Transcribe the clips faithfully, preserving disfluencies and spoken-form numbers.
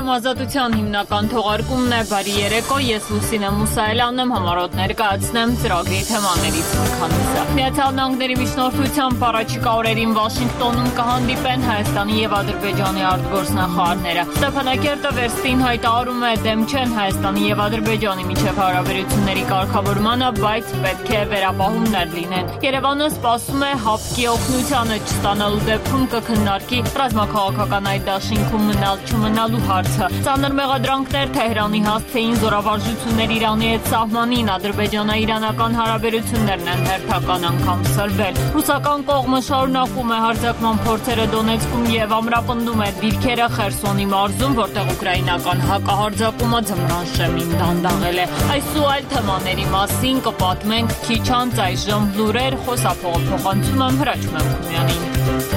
Եթերում ազատության հիմնական թողարկումն է, բարի երեկո, ես Լուսինե Մուսայելյանն եմ, համառոտ ներկայացնեմ ծրագրի թեմաներից մի քանիսը։ Միացյալ Նահանգների միջնորդությամբ առաջիկա օրերին Վաշինգտոնում կհանդիպեն Հայաստանի և Ադրբեջանի արտգործնախարարները։ Ստեփանակերտը վերստին հայտարարում է դեմ չեն Հայաստանի և Ադրբեջանի միջև հարաբերությունների կարգավորմանը, բայց պետք է վերապահումներ լինեն։ Երևանը սպասում է հապկի օգնությանը չստանալու դեպքում կքննարկի ռազմաքաղաքական այդ դաշինքում մնալ չմնալու հարցը։ Ծանր մեղադրանքներ Թեհրանի հասցեին զորավարժություններ Իրանի հետ սահմանին, ադրբեջանա-իրանական հարաբերություններն են հերթական անգամ սրվել։ Ռուսական կողմը շարունակում է հարձակման փորձերը Դոնեցկում և ամրապնդում է դիրքերը Խերսոնի մարզում, որտեղ ուկրաինական հակահարձակումը ձմռան շեմին դանդաղել է։ Այս ու այլ թեմաների մասին կպատմենք քիչ անց, այժմ լուրեր, խոսափողը փոխանցում եմ Հրաչ Մեմքունյանին։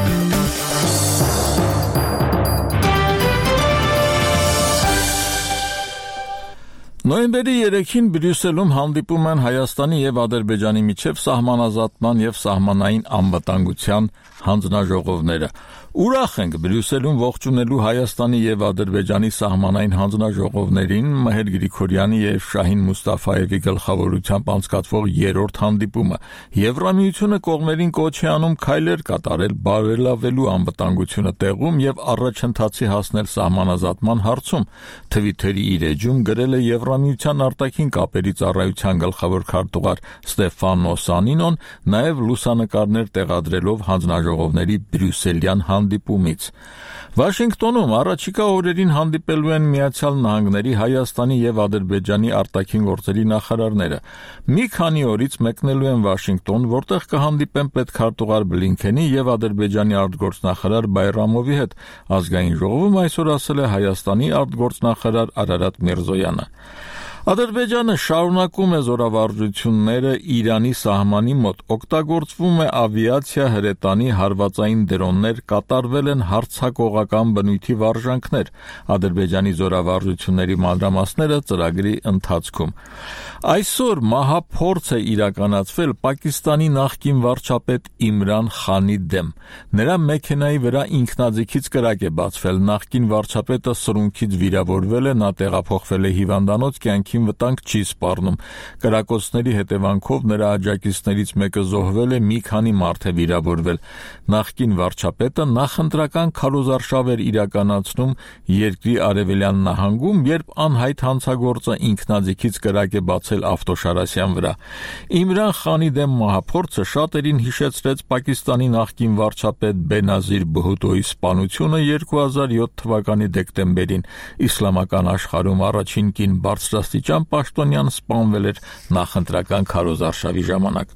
Նոյեմբերի երեքին Բրյուսելում հանդիպում են Հայաստանի և Ադրբեջանի միջև սահմանազատման և սահմանային անվտանգության հանձնաժողովները։ Ուրախ ենք Բրյուսելում ողջունելու Հայաստանի և Ադրբեջանի սահմանային հանձնաժողովներին Մհեր Գրիգորյանի և Շահին Մուստաֆայևի գլխավորությամբ անցկացվող երրորդ հանդիպումը։ Եվրամիությունը կողմերին կոչ է անում քայլեր կատարել բարելավելու անվտանգությունը տեղում և առաջընթացի հասնել սահմանազատման հարցում։ Թվիթերի իր էջում գրել է Եվրամիության արտաքին կապերի ծառայության գլխավոր քարտուղար Ստեֆանո Սանինոն, նաև լուսանկարներ տեղադրելով հանձնաժողովների բրյուսելյան հանդիպումից։ Վաշինգտոնում առաջիկա օրերին հանդիպելու են Միացյալ Նահանգների, Հայաստանի և Ադրբեջանի արտաքին գործերի նախարարները։ Մի քանի օրից մեկնելու են Վաշինգտոն, որտեղ կհանդիպեն պետքարտուղար Բլինքենի և Ադրբեջանի արտգործնախարար Բայրամովի հետ։ Ազգային ժողովում այսօր ասել է Հայաստանի արտգործնախարար Արարատ Միրզոյանը։ Ադրբեջանը շարունակում է զորավարժությունները Իրանի սահմանի մոտ, օգտագործվում է ավիացիա, հրետանի, հարվածային դրոններ, կատարվել են հարձակողական բնույթի վարժանքներ։ Ադրբեջանի զորավարժությունների մանրամասները ծրագրի ընթացքում։ Այսօր մահափորձ է իրականացվել Պակիստանի նախկին վարչապետ Իմրան Խանի դեմ։ Նրա մեքենայի վրա ինքնաձիգից կրակ է բացվել։ Նախկին վարչապետը սրունքից վիրավորվել է, նա տեղափոխվել է հիվանդանոց, կյանքին վտանգ չի սպառնում։ Կրակոցների հետևանքով նրա աջակիցներից մեկը զոհվել է, մի քանի մարդ է վիրավորվել։ Նախկին վարչապետը նախընտրական քարոզարշավ էր իրականացնում երկրի արևելյան նահանգում, երբ անհայտ հանցագործը ինքնաձիգից կրակ է բացել ավտոշարասյան վրա։ Իմրան Խանի դեմ մահափորձը շատերին հիշեցրեց Պակիստանի նախկին վարչապետ Բենազիր Բհուտոյի սպանությունը երկու հազար յոթ թվականի դեկտեմբերին։ Իսլամական աշխարհում առաջին կին բարձրաստիճան պաշտոնյան սպանվել էր նախընտրական քարոզարշավի ժամանակ։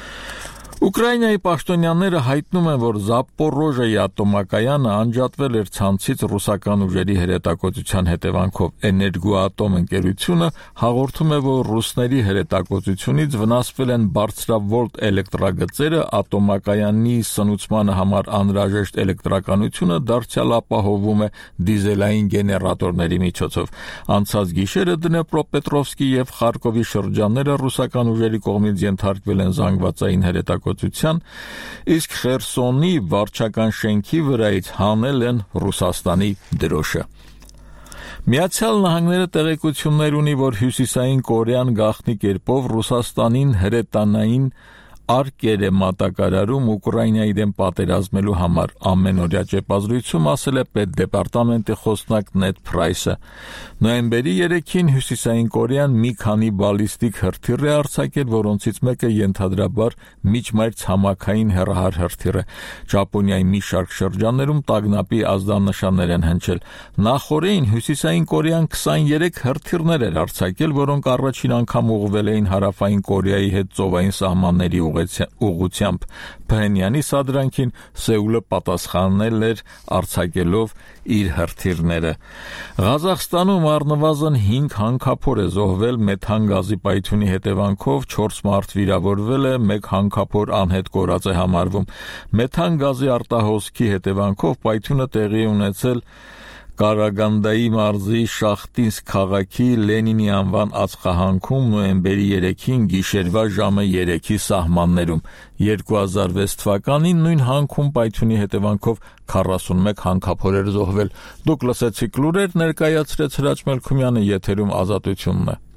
Ուկրաինայի պաշտոնյաները հայտնում են, որ Զապորոժեի ատոմակայանը անջատվել էր ցանցից ռուսական ուժերի հրետակոծության հետևանքով։ Էներգոատոմ ընկերությունը հաղորդում է, որ ռուսների հրետակոծությունից վնասվել են բարձրավոլտ էլեկտրագծերը, ատոմակայանի սնուցմանը համար անհրաժեշտ էլեկտրականությունը դարձյալ ապահովում է դիզելային գեներատորների միջոցով։ Անցած գիշերը Դնեպրոպետրովսկի և Խարկովի շրջանները ռուսական ուժերի կողմից ենթարկվել են զանգվածային հրետակոծության, իսկ Խերսոնի վարչական շենքի վրայից հանել են Ռուսաստանի դրոշը։ Միացյալ Նահանգները տեղեկություններ ունի, որ Հյուսիսային Կորեան գաղտնի կերպով Ռուսաստանին հրետանային արկեր է մատակարարում Ուկրաինայի դեմ պատերազմելու համար։ Ամենօրյա ճեպազրույցում ասել է պետդեպարտամենտի խոսնակ Նեդ Փրայսը։ Նոյեմբերի երեքին Հյուսիսային Կորեան մի քանի բալիստիկ հրթիռ է արձակել, որոնցից մեկը ենթադրաբար միջմայր ցամաքային հեռահար հրթիռ է։ Ճապոնիայի մի շարք շրջաններում տագնապի ազդանշաններ են հնչել։ Նախօրեին Հյուսիսային Կորեան քսաներեք հրթիռներ էր արձակել, որոնք առաջին անգամ ուղղվել էին Հարավային Կորեայի հետ ծովային սահմանների ուղղությամբ։ Փհենյանի սադրանքին Սեուլը պատասխանել էր արձակելով իր հրթիռները։ Ղազախստանում առնվազն հինգ հանքափոր է զոհվել մեթան գազի պայթյունի հետևանքով, չորս մարդ վիրավորվել է, մեկ հանքափոր անհետ կորած է համարվում։ Մեթան գազի արտահոսքի հետևանքով պայթյունը տեղի է ունեցել Կարագանդայի մարզի Շախտինսկ քաղաքի Լենինի անվան ածխահանքում նոյեմբերի երեքին գիշերվա ժամը երեքի սահմաններում երկու հազար վեց թվականին նույն հանքում պայթյունի հետևանքով քառասունմեկ հանքափոր էր զոհվել։ Դուք լսեցիք լուրեր, ներկայացրեց Հրաչ Մելքումյանը, եթերում Ազատությունն է։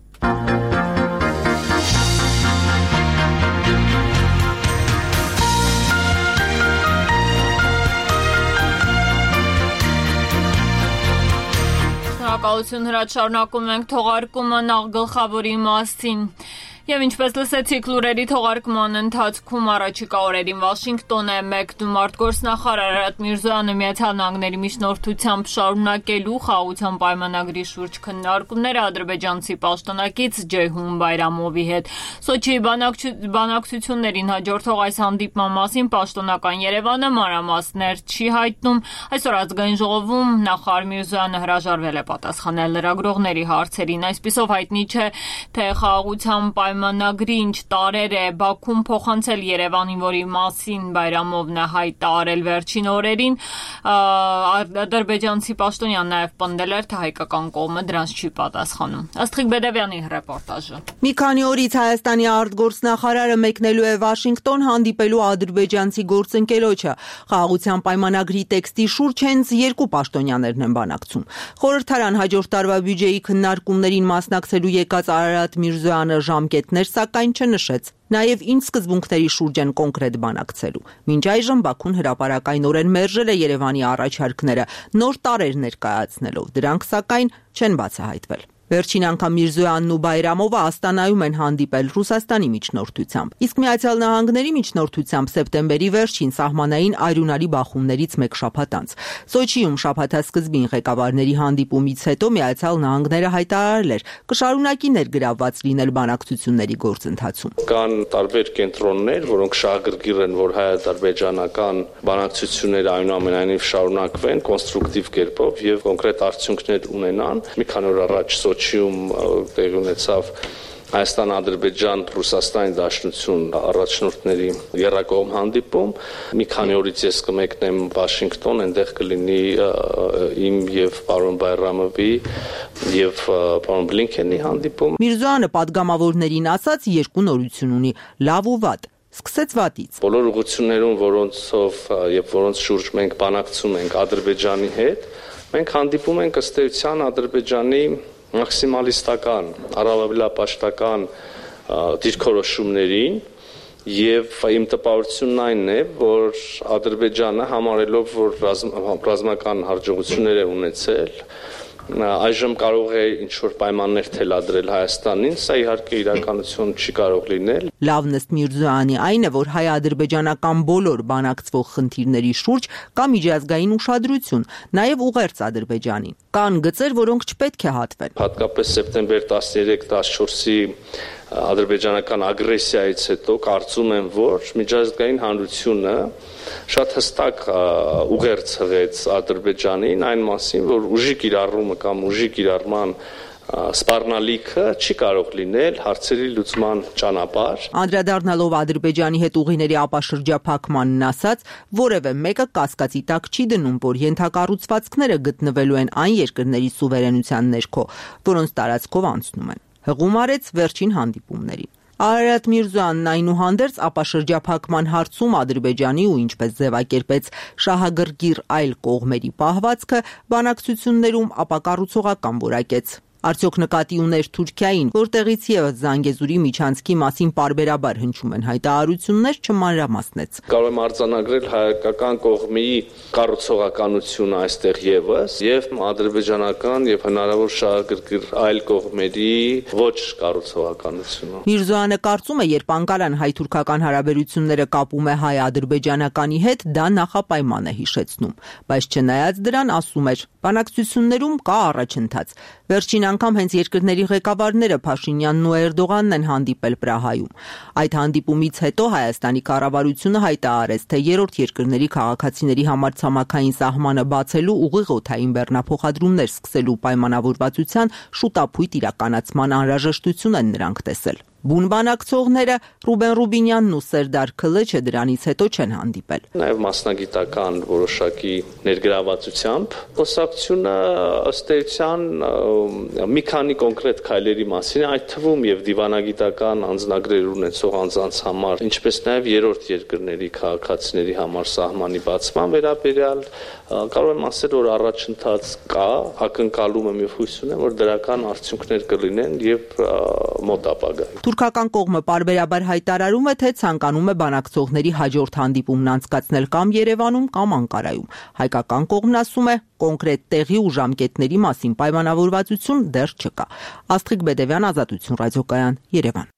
Շնորհակալություն, Հրաչ, շարունակում ենք թողարկումը նախ գլխավորի մասին։ Եվ ինչպես լսեցիք լուրերի թողարկման ընթացքում առաջիկա օրերին Վաշինգտոն է մեկնում արտգործնախարար Արարատ Միրզոյանը Միացյալ Նահանգների միջնորդությամբ շարունակելու խաղաղության պայմանագրի շուրջ քննարկումները ադրբեջանցի պաշտոնակից Ջեյհուն Բայրամովի հետ։ Սոչիի բանակցություններին հաջորդող այս հանդիպման մասին պաշտոնական Երևանը մանրամասներ չի հայտնում։ Այսօր ազգային ժողովում նախարար Միրզոյանը հրաժարվել է պատասխանել լրագրողների հարցերին։ Այսպիսով հայտնի չէ, թե խաղաղության պայմանագրի ինչ տարեր է Բաքուն փոխանցել Երևանին, որի մասին Բայրամովն է հայտ արել վերջին օրերին։ Ադրբեջանցի պաշտոնյան նաև պնդել էր, թե հայկական կողմը դրանց չի պատասխանում։ Աստղիկ Բեդևյանի ռեպորտաժը։ Մի քանի օրից Հայաստանի արտգործնախարարը մեկնելու է Վաշինգտոն հանդիպելու ադրբեջանցի գործընկերոջը։ Խաղաղության պայմանագրի տեքստի շուրջ հենց երկու պաշտոնյաներն են բանակցում։ Խորհրդարան հաջորդ տարվա բյուջեի քննարկումներին մասնակցելու եկած Արարատ Միրզոյանը ժամկետներ սակայն չնշեց։ Նաև ինչ սկզբունքների շուրջ են կոնկրետ բանակցելու։ Մինչ այժմ Բաքուն հրապարակայնորեն մերժել է Երևանի առաջարկները նոր տարեր ներկայացնելով։ Դրանք սակայն չեն բացահայտվել։ Վերջին անգամ Միրզոյանն ու Բայրամովը Աստանայում են հանդիպել Ռուսաստանի միջնորդությամբ։ Իսկ Միացյալ Նահանգների միջնորդությամբ սեպտեմբերի վերջին սահմանային արյունալի բախումներից մեկ շաբաթ անց։ Սոչիում շաբաթասկզբին ղեկավարների հանդիպումից հետո Միացյալ Նահանգները հայտարարել էր կշարունակի ներգրավված լինել բանակցությունների գործընթացում։ Կան տարբեր կենտրոններ, որոնք շահագրգիռ են, որ հայ-ադրբեջանական բանակցությունները այնուամենայնիվ շարունակվեն կոնստրուկտիվ կերպով եւ կոնկրետ արդյունքներ ունենան։ Մի քանի օր առաջ Սոչիում տեղի ունեցավ Հայաստան-Ադրբեջան Ռուսաստանի Դաշնություն առաջնորդների եռակողմ հանդիպում։ Մի քանի օրից ես կմեկնեմ Վաշինգտոն, այնտեղ կլինի իմ եւ պարոն Բայրամովի եւ պարոն Բլինքենի հանդիպում։ Միրզոյանը падգամավորներին ասաց երկու նորություն ունի՝ լավ ու վատ։ Սկսեց վատից։ Բոլոր ուղղություններում, որոնցով եւ որոնց շուրջ մենք բանակցում ենք Ադրբեջանի հետ, մենք հանդիպում ենք ըստ էության Ադրբեջանի մաքսիմալիստական, առավելապաշտական դիրքորոշումներին եւ իմ տպավորությունն այն է, որ Ադրբեջանը համարելով, որ ռազմական հաջողություններ է ունեցել, այժմ կարող է ինչ-որ պայմաններ թելադրել Հայաստանին, սա իհարկե իրականություն չի կարող լինել։ Լավն ըստ Միրզոյանի այն է, որ հայ-ադրբեջանական բոլոր բանակցվող խնդիրների շուրջ կա միջազգային ուշադրություն, նաև ուղերձ Ադրբեջանին։ Կան գծեր, որոնք չպետք է հատվեն։ Հատկապես սեպտեմբեր տասներեք տասնչորսի ադրբեջանական ագրեսիայից հետո կարծում եմ, որ միջազգային հանրությունը շատ հստակ ուղերձ հղեց Ադրբեջանին այն մասին, որ ուժի կիրառումը կամ ուժի կիրառման սպառնալիքը չի կարող լինել հարցերի լուծման ճանապարհ։ Անդրադառնալով Ադրբեջանի հետ ուղիների ապաշրջափակմանն ասաց, որևէ մեկը կասկածի տակ չի դնում, որ ենթակառուցվածքները գտնվելու են այն երկրների սուվերենության ներքո, որոնց տարածքով անցնում են։ Հղում արեց վերջին հանդիպումներին։ Արարատ Միրզոյանն այնուհանդերձ ապաշրջափակման հարցում Ադրբեջանի ու ինչպես ձևակերպեց շահագրգիռ այլ կողմերի պահվածքը բանակցություններում ապակառուցողական որակեց։ Արդյոք նկատի ուներ Թուրքիային, որտեղից եւս Զանգեզուրի միջանցքի մասին պարբերաբար հնչում են հայտարարություններ, չմանրամասնեց։ Կարող եմ արձանագրել հայկական կողմի կառուցողականությունը այստեղ եւս եւ ադրբեջանական եւ հնարավոր շահագրգիռ այլ կողմերի ոչ կառուցողականությունը։ Միրզոյանը կարծում է, երբ Անկարան հայ-թուրքական հարաբերությունները կապում է հայ-ադրբեջանականի հետ, դա նախապայման է հիշեցնում, բայց չնայած դրան ասում էր, բանակցություններում կա առաջընթաց։ Վերջին անգամ հենց երկրների ղեկավարները Փաշինյանն ու Էրդողանն են հանդիպել Պրահայում։ Այդ հանդիպումից հետո Հայաստանի կառավարությունը հայտարարեց, թե երրորդ երկրների քաղաքացիների համար ցամաքային սահմանը բացելու ուղիղ օդային բեռնափոխադրումներ սկսելու պայմանավորվածության շուտապույտ իրականացման անհրաժեշտություն են նրանք տեսել։ Բուն բանակցողները Ռուբեն Ռուբինյանն ու Սերդար Քլեչը դրանից հետո չեն հանդիպել։ Նաև մասնագիտական որոշակի ներգրավվածությամբ խոսակցությունը ըստ էության մի քանի կոնկրետ քայլերի մասին, այդ թվում եւ դիվանագիտական անձնագրեր ունեցող անձանց համար, ինչպես նաև երրորդ երկրների քաղաքացիների համար սահմանի բացման վերաբերյալ կարող եմ ասել, որ առաջընթաց կա, ակնկալում եմ եւ հույս ունեմ, որ դրական արդյունքներ կլինեն եւ մոտ ապագայում։ Թուրքական կողմը պարբերաբար հայտարարում է, թե ցանկանում է բանակցողների հաջորդ հանդիպումն անցկացնել կամ Երևանում կամ Անկարայում։ Հայկական կողմն ասում է, կոնկրետ տեղի ու ժամկետների մասին պայմանավորվածություն դեռ չկա։ Աստղիկ Բեդևյան, Ազատություն ռադիոկայան, Երևան։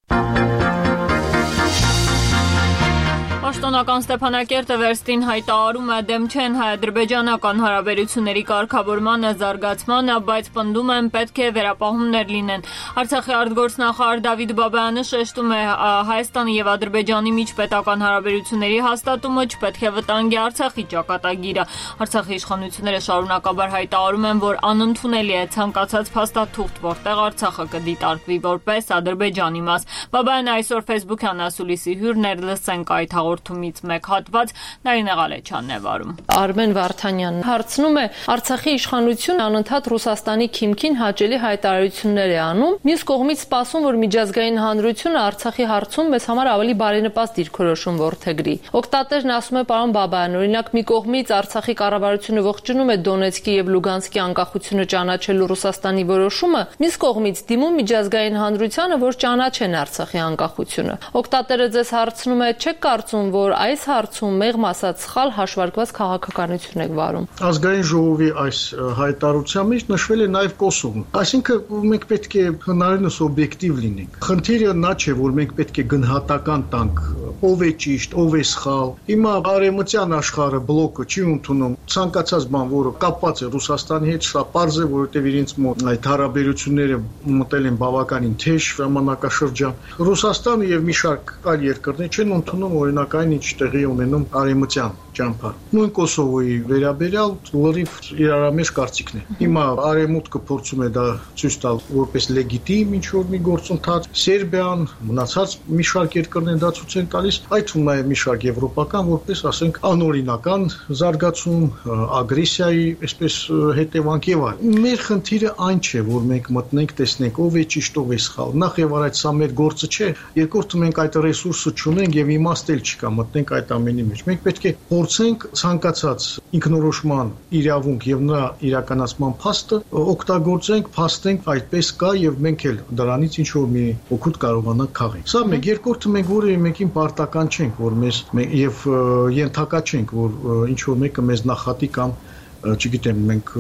Պաշտոնական Ստեփանակերտը վերստին հայտարարում է դեմ չեն հայ-ադրբեջանական հարաբերությունների կարգավորմանը, զարգացմանը, բայց պնդում են պետք է վերապահումներ լինեն։ Արցախի արտգործնախարար Դավիթ Բաբայանը շեշտում է Հայաստանի եւ Ադրբեջանի միջպետական հարաբերությունների հաստատումը չպետք է վտանգի Արցախի ճակատագիրը։ Արցախի իշխանությունները շարունակաբար հայտարարում են, որ անընդունելի է ցանկացած փաստաթուղթ, որտեղ Արցախը կդիտարկվի որպես Ադրբեջանի մաս։ Բաբայանը այսօր Facebook-յան ասուլիսի հյուրն էր, լսենք այդ հաղորդումից մեկ հատված, Նարինե Ղալեչյանն է վարում։ Արմեն Վարդանյանն հարցնում է, Արցախի իշխանությունը անընդհատ Ռուսաստանի քիմքին հաճելի հայտարարություններ է անում, մյուս կողմից սպասում, որ միջազգային հանրությունը Արցախի հարցում մեզ համար ավելի բարենպաստ դիրքորոշում որդեգրի։ Օկտատերն ասում է պարոն Բաբայան, օրինակ մի կողմից Արցախի կառավարությունը ողջունում է Դոնեցկի եւ Լուգանսկի անկախությունը ճանաչելու Ռուսաստանի որոշումը, մյուս կողմից դիմում միջազգային հանրությանը, որ ճանաչեն Արցախի անկախությունը։ Օկտատերը ձեզ հարցնում է, չեք կարծում, որ այս հարցում մեղմ ասած սխալ հաշվարկված քաղաքականություն եք վարում։ Ազգային ժողովի այս հայտարարության մեջ նշվել է նաև Կոսովը։ Այսինքն մենք պետք է հնարինս օբյեկտիվ լինենք։ Խնդիրը նա չէ, որ մենք պետք է գնահատական տանք, ով է ճիշտ, ով է սխալ։ Հիմա արևմտյան աշխարհը բլոկը չի ընդունում ցանկացած բան, որը կապված է Ռուսաստանի հետ, սա պարզ է, որովհետև իրենց մոտ այդ հարաբերությունները մտել են բավականին թեժ ժամանակաշրջան։ Ռուսաստանը եւ մի շարք այլ երկրներ չեն ընդունում օրինակ այն ինչ տեղի ունենում արևմտյան ճամփա։ Նույն Կոսովոյի վերաբերյալ լրիվ իրարամեջ կարծիքն է։ Հիմա արևմուտքը փորձում է դա ցույց տալ որպես լեգիտիմ ինչ որ մի գործընթաց, Սերբիան, մնացած մի շարք երկրներ դա ցույց են տալիս, այդ թվում նաև մի շարք եվրոպական որպես ասենք անօրինական զարգացում, ագրեսիայի, այսպես հետևանք եւ այլն։ Մեր խնդիրը այն չէ, որ մենք մտնենք, տեսնենք ով է ճիշտ, ով է սխալ։ Նախ եւ առաջ սա մեր գործը չէ, երկրորդը մենք այդ ռեսուրսը չունենք եւ իմաստ էլ չկա մտնենք այդ ամենի մեջ։ Մենք պետք է փորձենք ցանկացած ինքնորոշման իրավունք եւ նրա իրականացման փաստը օգտագործենք, փաստենք այդպես կա եւ մենք էլ դրանից ինչ որ մի օգուտ կարողանանք քաղենք։ Սա մեկ, երկրորդը մենք որևէ մեկին պարտական չենք, որ մեզ եւ ենթակա չենք, որ ինչ որ մեկը մեզ նախատի կամ չգիտեմ, մենք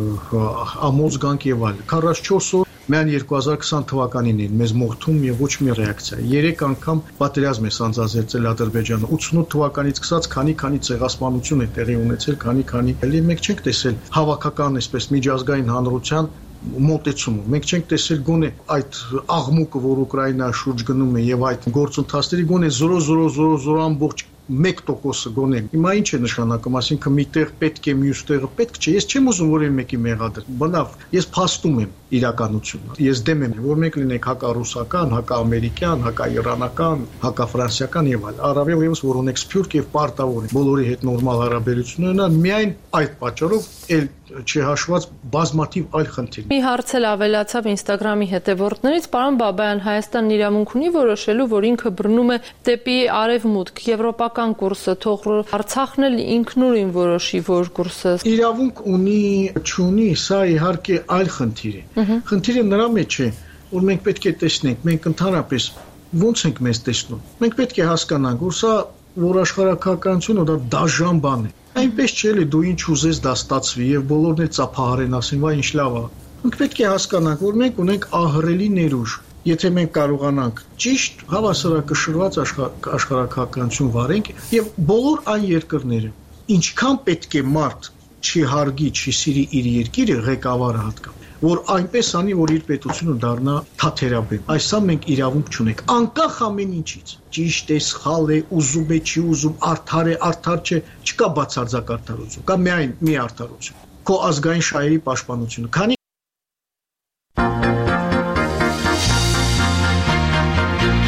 ամոց գանք եւ այլ։ քառասունչորս օր Միայն երկու հազար քսան թվականին էին մեզ մորթում եւ ոչ մի ռեակցիա։ Երեք անգամ պատերազմ է սանձազերծել Ադրբեջանը։ ութսունութ թվականից սկսած քանի-քանի ցեղասպանություն է տեղի ունեցել, քանի-քանի։ Էլի մենք չենք տեսել հավաքական, այսպես միջազգային հանրության մոտեցումը։ Մենք չենք տեսել գոնե այդ աղմուկը, որ Ուկրաինայի շուրջ գնում է եւ այդ գործընթացների գոնե զրո զրո զրո զրո ամբողջ մեկ տոկոսը գոնե։ Հիմա ինչ է նշանակում, ասինքն մի տեղ պետք է, մյուս տեղը պետք չէ։ Ես չեմ ուզում որևէ մեկի մեղադրել։ Բնավ, ես փաստում եմ իրականությունը։ Ես դեմ եմ, որ մենք լինենք հակառուսական, հակաամերիկյան, հակաիրանական, հակաֆրանսիական եւ այլ։ Առավել եւս որ ունենք սփյուռք եւ պարտավոր բոլորի հետ նորմալ հարաբերություններ ունենալ, միայն այդ պատճառով էլ չհաշված բազմաթիվ այլ խնդիր։ Մի հարց էլ ավելացավ Instagram-ի հետևորդներից, պարոն Բաբայան, Հայաստանն իրավունք ունի որոշելու, որ ինքը բռնում է դեպի արևմուտք, եվրոպական կուրսը, թող Արցախն էլ ինքնուրույն որոշի, որ կուրսը իրավունք ունի, չունի, սա իհարկե այլ խնդիր է։ Խնդիրը նրա մեջ է, որ մենք պետք է տեսնենք, մենք ընդհանրապես ո՞նց ենք մեզ տեսնում։ Մենք պետք է հասկանանք, որ սա որ աշխարհակահականությունը դա դաժան բան է։ Այնպես չէ՞ էլի դու ինչ ուզես դա ստացվի եւ բոլորն էլ ծափահարեն ասեն, վայ ինչ լավ է։ Մենք պետք է հասկանանք, որ մենք ունենք ահռելի ներուժ։ Եթե մենք կարողանանք ճիշտ հավասարակշռված աշխարհակահականություն վարենք եւ բոլոր այն երկրները, ինչքան պետք է մարդ չի հարգի, չի սիրի իր երկիրը, ղեկավարը հատկապես, որ այնպես անի, որ իր պետությունը դառնա թաթերաբեմ։ Այսա մենք իրավունք չունենք, անկախ ամեն ինչից։ Ճիշտ է, սխալ է, ուզում է, չի ուզում, արդար է, արդար չէ, չկա բացարձակ արդարություն, կա միայն մի արդարություն։ Քո ազգային շահերի պաշտպանությունը։ Քանի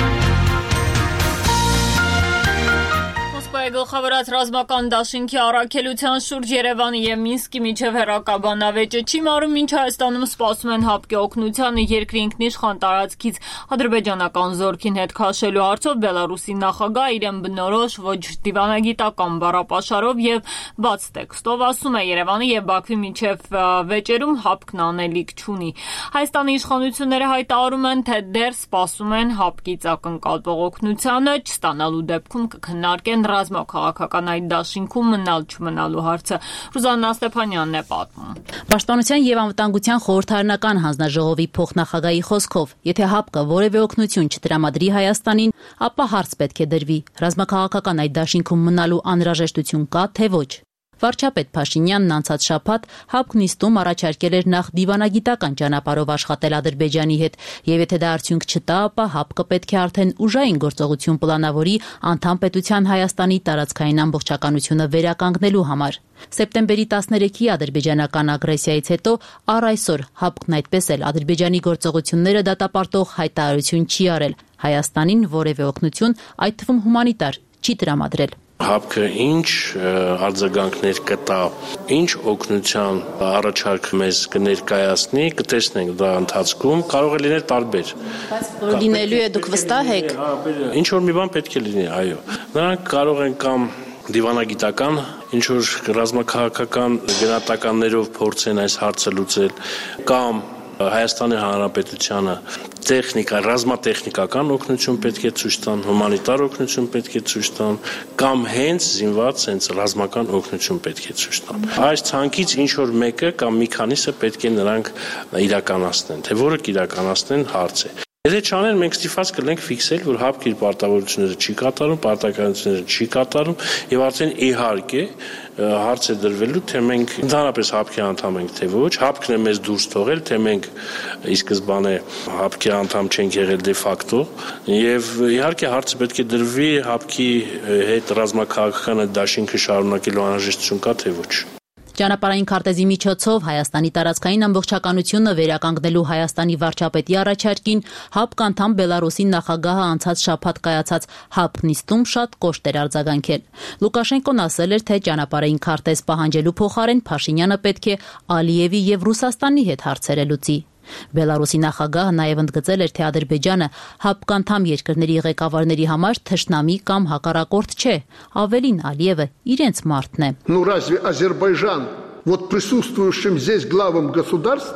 կարգավորած ռազմական դաշինքի առաքելության շուրջ Երևանի եւ Մինսկի միջև հերակաբանավեճը չի մարում, ինչ Հայաստանում սպասում են ՀԱՊԿ-ի օգնությանը երկրի ինքնիշխան տարածքից ադրբեջանական զորքին հետ քաշելու հարցով Բելարուսի նախագահ իրեն բնորոշ ոչ դիվանագիտական բառապաշարով եւ բաց տեքստով ասում է Երևանի եւ Բաքվի միջև վեճերում ՀԱՊԿ-ն անելիք չունի։ Հայաստանի իշխանությունները հայտարարում են, թե դեռ սպասում են ՀԱՊԿ-ից ակնկալվող օգնությանը, չստանալու դեպքում կքննարկեն ռազմաքաղաքական այդ դաշինքում մնալ չմնալու հարցը։ Ռուզաննա Ստեփանյանն է պատմում։ Պաշտպանության եւ անվտանգության խորհրդարանական հանձնաժողովի փոխնախագահի խոսքով, եթե ՀԱՊԿ-ը որևէ օգնություն չտրամադրի Հայաստանին, ապա հարց պետք է դրվի՝ ռազմաքաղաքական այդ դաշինքում մնալու անհրաժեշտություն կա, թե ոչ։ Վարչապետ Փաշինյանն անցած շաբաթ ՀԱՊԿ նիստում առաջարկել էր նախ դիվանագիտական ճանապարհով աշխատել Ադրբեջանի հետ, եւ եթե դա արդյունք չտա, ապա ՀԱՊԿ-ը պետք է արդեն ուժային գործողություն պլանավորի անդամ պետության Հայաստանի տարածքային ամբողջականությունը վերականգնելու համար։ Սեպտեմբերի տասներեքի ադրբեջանական ագրեսիայից հետո առ այսօր ՀԱՊԿ-ն այդպես էլ Ադրբեջանի գործողությունները դատապարտող հայտարարություն չի արել, Հայաստանին որևէ օգնություն, այդ թվում հումանիտար, չի տրամադրել։ ՀԱՊԿ-ը ինչ արձագանքներ կտա, ինչ օգնության առաջարկ մեզ կներկայացնի, կտեսնենք դա ընթացքում, կարող է լինել տարբեր։ Բայց որ լինելու է, դուք վստահ եք։ Ինչ որ մի բան պետք է լինի, այո։ Նրանք կարող են կամ դիվանագիտական, ինչ որ ռազմաքաղաքական գնահատականներով փորձեն այս հարցը լուծել, կամ Հայաստանի Հանրապետությանը տեխնիկա, ռազմատեխնիկական օգնություն պետք է ցույց տան, հումանիտար օգնություն պետք է ցույց տան, կամ հենց զինված, հենց ռազմական օգնություն պետք է ցույց տան։ Այս ցանկից ինչ որ մեկը կամ մի քանիսը պետք է նրանք իրականացնեն, թե որը կիրականացնեն հարց է։ Եթե չանեն, մենք ստիպված կլինենք ֆիքսել, որ ՀԱՊԿ-ը իր պարտավորությունները չի կատարում, պարտականությունները չի կատարում, եւ արդեն իհարկե հարց է դրվելու, թե մենք ընդհանրապես ՀԱՊԿ-ի անդամ ենք, թե ոչ, ՀԱՊԿ-ն է մեզ դուրս թողել, թե մենք ի սկզբանե ՀԱՊԿ-ի անդամ չենք եղել դե ֆակտո, եւ իհարկե հարցը պետք է դրվի ՀԱՊԿ-ի հետ ռազմաքաղաքական դաշինքը շարունակելու անհրաժեշտություն կա, թե ոչ։ Ճանապարհային քարտեզի միջոցով Հայաստանի տարածքային ամբողջականությունը վերականգնելու Հայաստանի վարչապետի առաջարկին ՀԱՊԿ անդամ Բելարուսի նախագահը անցած շաբաթ կայացած ՀԱՊԿ նիստում շատ կոշտ էր արձագանքել։ Լուկաշենկոն ասել էր, թե ճանապարհային քարտեզ պահանջելու փոխարեն Փաշինյանը պետք է Ալիևի եւ Ռուսաստանի հետ հարցերը լուծի։ Բելարուսի նախագահը նաև ընդգծել էր, թե Ադրբեջանը ՀԱՊԿ անդամ երկրների ղեկավարների համար թշնամի կամ հակառակորդ չէ, ավելին Ալիևը իրենց մարդն է։ Ну разве Азербайджан вот присутствующим здесь главам государств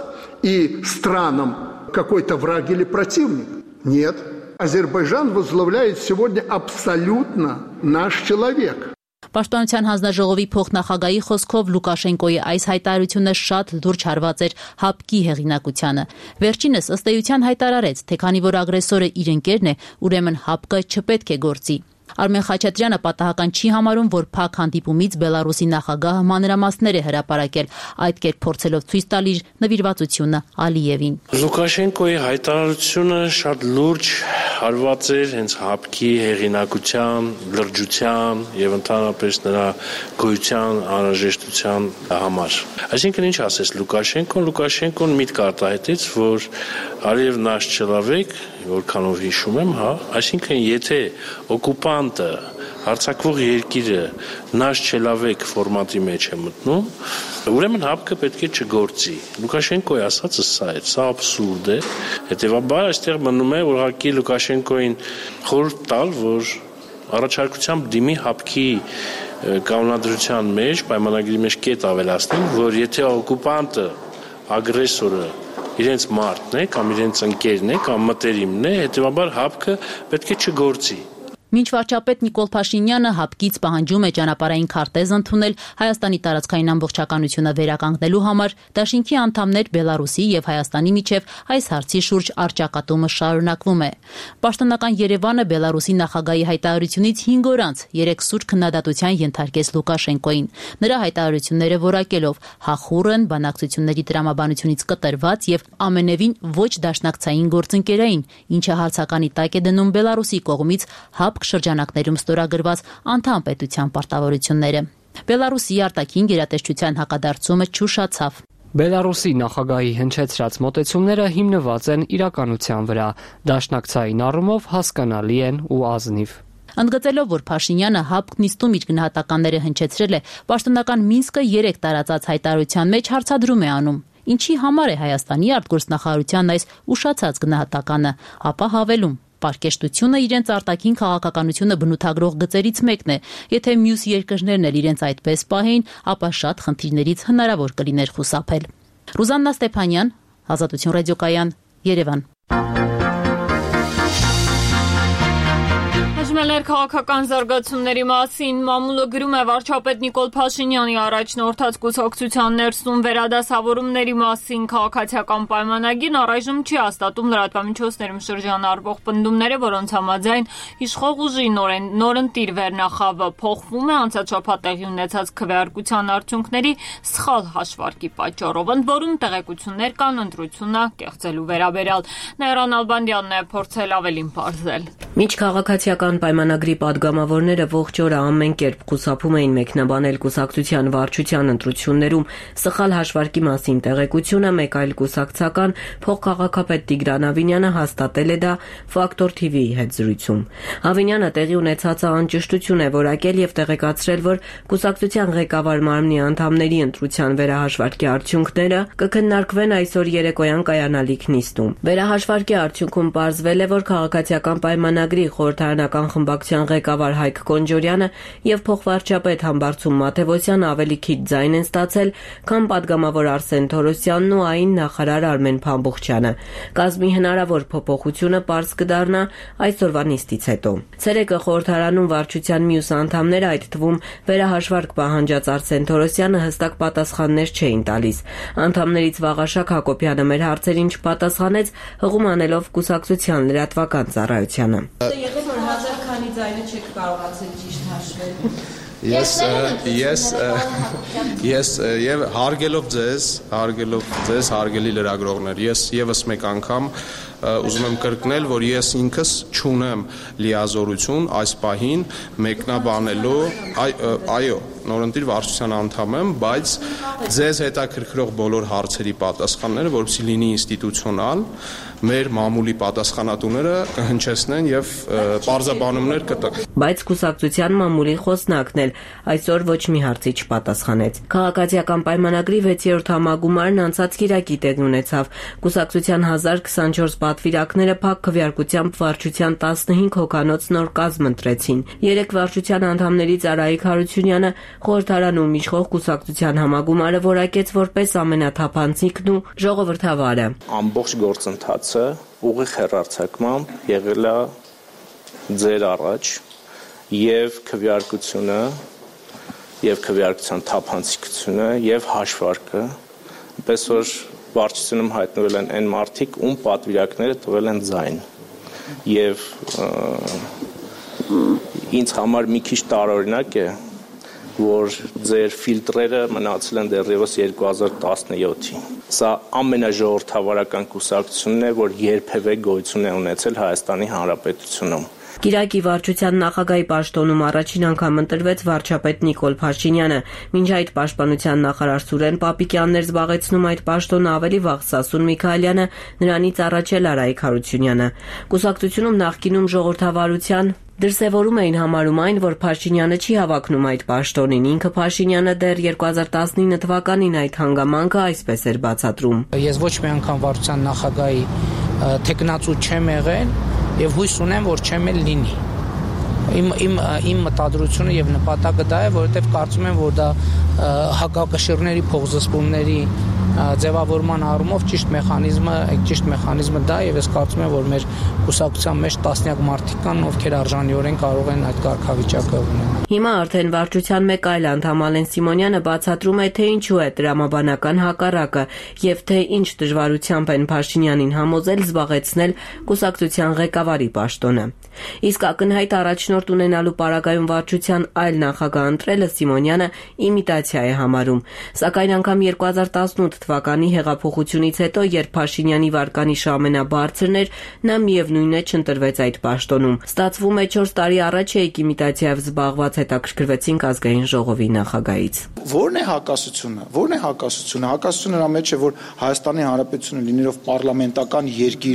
и странам какой-то враг или противник? Нет. Азербайджан возглавляет сегодня абсолютно наш человек. Պաշտպանության հանձնաժողովի փոխնախագահի խոսքով Լուկաշենկոյի այս հայտարարությունը շատ լուրջ հարված էր ՀԱՊԿ-ի հեղինակությանը։ Վերջինս ըստ էության հայտարարեց, թե քանի որ ագրեսորը իր ընկերն է, ուրեմն ՀԱՊԿ-ը չպետք է գործի։ Արմեն Խաչատրյանը պատահական չի համարում, որ փակ հանդիպումից Բելարուսի նախագահը մանրամասներ է հրապարակել, այդ կերպ փորձելով ցույց տալ իր նվիրվածությունը Ալիևին։ Լուկաշենկոյի հայտարարությունը շատ լուրջ հարված էր հենց ՀԱՊԿ-ի հեղինակության, լրջության եւ ընդհանրապես նրա գոյության անհրաժեշտության համար։ Այսինքն ինչ ասես Լուկաշենկոն, Լուկաշենկոն միտք արտահայտեց, որ Ալիև նаш չլավեք, որքանով հիշում եմ, հա, այսինքն եթե օկուպանտը հարձակվող երկիրը նаш չլավեք ֆորմատի մեջ է մտնում, ուրեմն ՀԱՊԿ-ը պետք է չգործի։ Լուկաշենկոյի ասածը սա է, սա աբսուրդ է։ Հետևաբար այստեղ մնում է ուղղակի Լուկաշենկոյին խորհուրդ տալ, որ առաջարկությամբ դիմի ՀԱՊԿ-ի կանոնադրության մեջ, պայմանագրի մեջ կետ ավելացնի, որ եթե օկուպանտը, ագրեսորը իրենց մարդն է, կամ իրենց ընկերն է, կամ մտերիմն է, հետևաբար ՀԱՊԿ-ը պետք է չգործի։ Մինչ վարչապետ Նիկոլ Փաշինյանը ՀԱՊԿ-ից պահանջում է ճանապարհային քարտեզ ընդունել Հայաստանի տարածքային ամբողջականությունը վերականգնելու համար, դաշինքի անդամներ Բելարուսի եւ Հայաստանի միջև այս հարցի շուրջ առճակատումը շարունակվում է։ Պաշտոնական Երևանը Բելարուսի նախագահի հայտարարությունից հինգ օր անց երեք սուր քննադատության ենթարկեց Լուկաշենկոին։ Նրա հայտարարությունները որակելով հախուռն, բանակցությունների տրամաբանությունից կտրված եւ ամենևին ոչ դաշնակցային գործընկերային, ինչը հարցականի տակ է դնում Բելարուսի կողմից ՀԱՊԿ շրջանակներում ստորագրված անդամ պետության պարտավորությունները։ Բելարուսի արտաքին գերատեսչության հակադարձումը չուշացավ։ Բելարուսի նախագահի հնչեցրած մոտեցումները հիմնված են իրականության վրա, դաշնակցային առումով հասկանալի են ու ազնիվ։ Ընդգծելով, որ Փաշինյանը ՀԱՊԿ նիստում իր գնահատականները հնչեցրել է, պաշտոնական Մինսկը երեք տարածած հայտարարության մեջ հարցադրում է անում. ինչի համար է Հայաստանի արտգործնախարարության այս ուշացած գնահատականը, ապա հավելում. Պարկեշտությունը իրենց արտաքին քաղաքականությունը բնութագրող գծերից մեկն է, եթե մյուս երկրներն էլ իրենց այդպես պահեին, ապա շատ խնդիրներից հնարավոր կլիներ խուսափել։ Ռուզաննա Ստեփանյան, Ազատություն ռադիոկայան, Երևան։ Հաջմելեր քաղաքական զարգացումների մասին մամուլը գրում է վարչապետ Նիկոլ Փաշինյանի առաջնորդած կուսակցության ներսում վերադասավորումների մասին քաղաքացիական պայմանագիրն առայժմ չի հաստատում լրատվամիջոցներում շրջանառվող պնդումները, որոնց համաձայն իշխող ուժի նորընտիր վերնախավը փոխվում է անցած շաբաթ տեղի ունեցած քվեարկության արդյունքների սխալ հաշվարկի պատճառով, ընդ որում տեղեկություններ կան ընտրությունը կեղծելու վերաբերյալ։ Նայիրան Ալբանդյանն է փորձել ավելին պարզել։ Միջ քաղաքացիական պայմանագրի падգամավորները ողջ օրը ամեն կերպ խուսափում էին մեկնաբանել կուսակցության վարչության ընտրություններում սխալ հաշվարկի մասին տեղեկությունը, մեկ այլ կուսակցական փոխքաղաքապետ Տիգրան Ավինյանը հաստատել է դա Ֆակտոր թիվիի հետ զրույցում։ Ավինյանը տեղի ունեցածը անճշտություն է որակել եւ տեղեկացրել, որ կուսակցության ղեկավար մարմնի անդամների ընտրության վերահաշվարկի արդյունքները կքննարկվեն այսօր երեկոյան կայանալիք նիստում։ Վերահաշվարկի արդյունքում պարզվել է, որ քաղաքացիական պայմանագրի խորհրդարանական խմբակցության ղեկավար Հայկ Կոնջորյանը եւ փոխվարչապետ Համբարձում Մաթեոսյանը ավելի քիչ ձայն են ստացել, քան падգամավոր Արսեն Թորոսյանն ու այն նախարար Արմեն Փամբուխչյանը։ Կազմի հնարավոր փոփոխությունը պարզ կդառնա այսօրվա նիստից հետո։ Ցերեկը խորհրդարանում վարչության մյուս անդամները, այդ թվում վերահաշվարկ պահանջած Արսեն Թորոսյանը հստակ պատասխաններ չէին տալիս։ Անդամներից Վաղաշակ Հակոբյանը մեր հարցերին չպատասխանեց, հղում անելով կուսակցության լրատվական ծառայությանը։ Քանի ձայնը չեք կարողացել ճիշտ հաշվել։ Ես ես ես եւ հարգելով ձեզ, հարգելով ձեզ, հարգելի լրագրողներ, ես եւս մեկ անգամ ուզում եմ կրկնել, որ ես ինքս չունեմ լիազորություն այս պահին մեկնաբանելու, այո, նորընտիր վարչության անդամ եմ, բայց ձեզ հետաքրքրող բոլոր հարցերի պատասխանները, որպեսզի լինի ինստիտուցիոնալ, մեր մամուլի պատասխանատուները կհնչեցնեն եւ պարզաբանումներ կտան։ Բայց կուսակցության մամուլի խոսնակն էլ այսօր ոչ մի հարցի չպատասխանեց։ Քաղաքացիական պայմանագրի վեցերորդ համագումարն անցած կիրակի տեղի ունեցավ։ Կուսակցության հազար քսանչորս պատվիրակները փակ քվեարկությամբ վարչության տասնհինգ հոգանոց նոր կազմ ընտրեցին։ Երեք վարչության անդամներից Արայիկ Հարությունյանը խորհրդարանում իշխող կուսակցության համագումարը որակեց որպես ամենաթափանցիկն ու ժողովրդավարը։ Ամբողջ գործընթացը ուղիղ հեռարձակմամբ եղել է ձեր առաջ եւ քվեարկությունը եւ քվեարկության թափանցիկությունը եւ հաշվարկը, այնպես որ վարչությունում հայտնվել են այն մարդիկ, ում պատվիրակները տվել են ձայն եւ ինձ համար մի քիչ տարօրինակ է, որ ձեր ֆիլտրերը մնացել են դեռևս երկու հազար տասնյոթին։ Սա ամենաժողովրդավարական կուսակցությունն է, որ երբևէ գոյություն է ունեցել Հայաստանի Հանրապետությունում։ Կիրակի վարչության նախագահի պաշտոնում առաջին անգամ ընտրվեց վարչապետ Նիկոլ Փաշինյանը։ Մինչ այդ պաշտպանության նախարար Սուրեն Պապիկյանն էր զբաղեցնում այդ պաշտոնը, ավելի վաղ Սասուն Միքայելյանը, նրանից առաջ էլ Արայիկ Հարությունյանը։ Կուսակցությունում նախկինում ժողովրդավարության դրսևորում էին համարում այն, որ Փաշինյանը չի հավակնում այդ պաշտոնին։ Ինքը Փաշինյանը դեռ երկու հազար տասնինը թվականին այդ հանգամանքը այսպես էր բացատրում։ Ես ոչ մի անգամ վարչության նախագահի թեկնածու չեմ եղել եւ հույս ունեմ, որ չեմ էլ լինի։ Իմ իմ իմ մտադրությունը եւ նպատակը դա է, որովհետեւ կարծում եմ, որ դա հակակշիռների փոխզսպումների ձևավորման առումով ճիշտ մեխանիզմը, ճիշտ մեխանիզմը դա եւ ես կարծում եմ, որ մեր կուսակցության մեջ տասնյակ մարդիկ կան, ովքեր արժանիորեն կարող են այդ կարգավիճակը ունենալ։ Հիմա արդեն վարչության մեկ այլ անդամ Ալեն Սիմոնյանը բացատրում է, թե ինչու է տրամաբանական հակառակը եւ թե ինչ դժվարությամբ են Փաշինյանին համոզել զբաղեցնել կուսակցության ղեկավարի պաշտոնը։ Իսկ ակնհայտ առաջնորդ ունենալու պարագայում վարչության այլ նախագահ ընտրելը Սիմոնյանը իմիտացիա է համարում։ Սակայն անգամ երկու հազար տասնութ թվականի հեղափոխությունից հետո, երբ Փաշինյանի վարկանիշը ամենաբարձրն էր, նա միևնույն է չընտրվեց այդ պաշտոնում։ Ստացվում է չորս տարի առաջ էիկ իմիտացիայով զբաղված հետաքրքրվեցինք ազգային ժողովի նախագահից։ Որն է հակասությունը։ Որն է հակասությունը։ Հակասությունը նրա մեջ է, որ Հայաստանի Հանրապետությունը լինելով պարլամենտական երկիր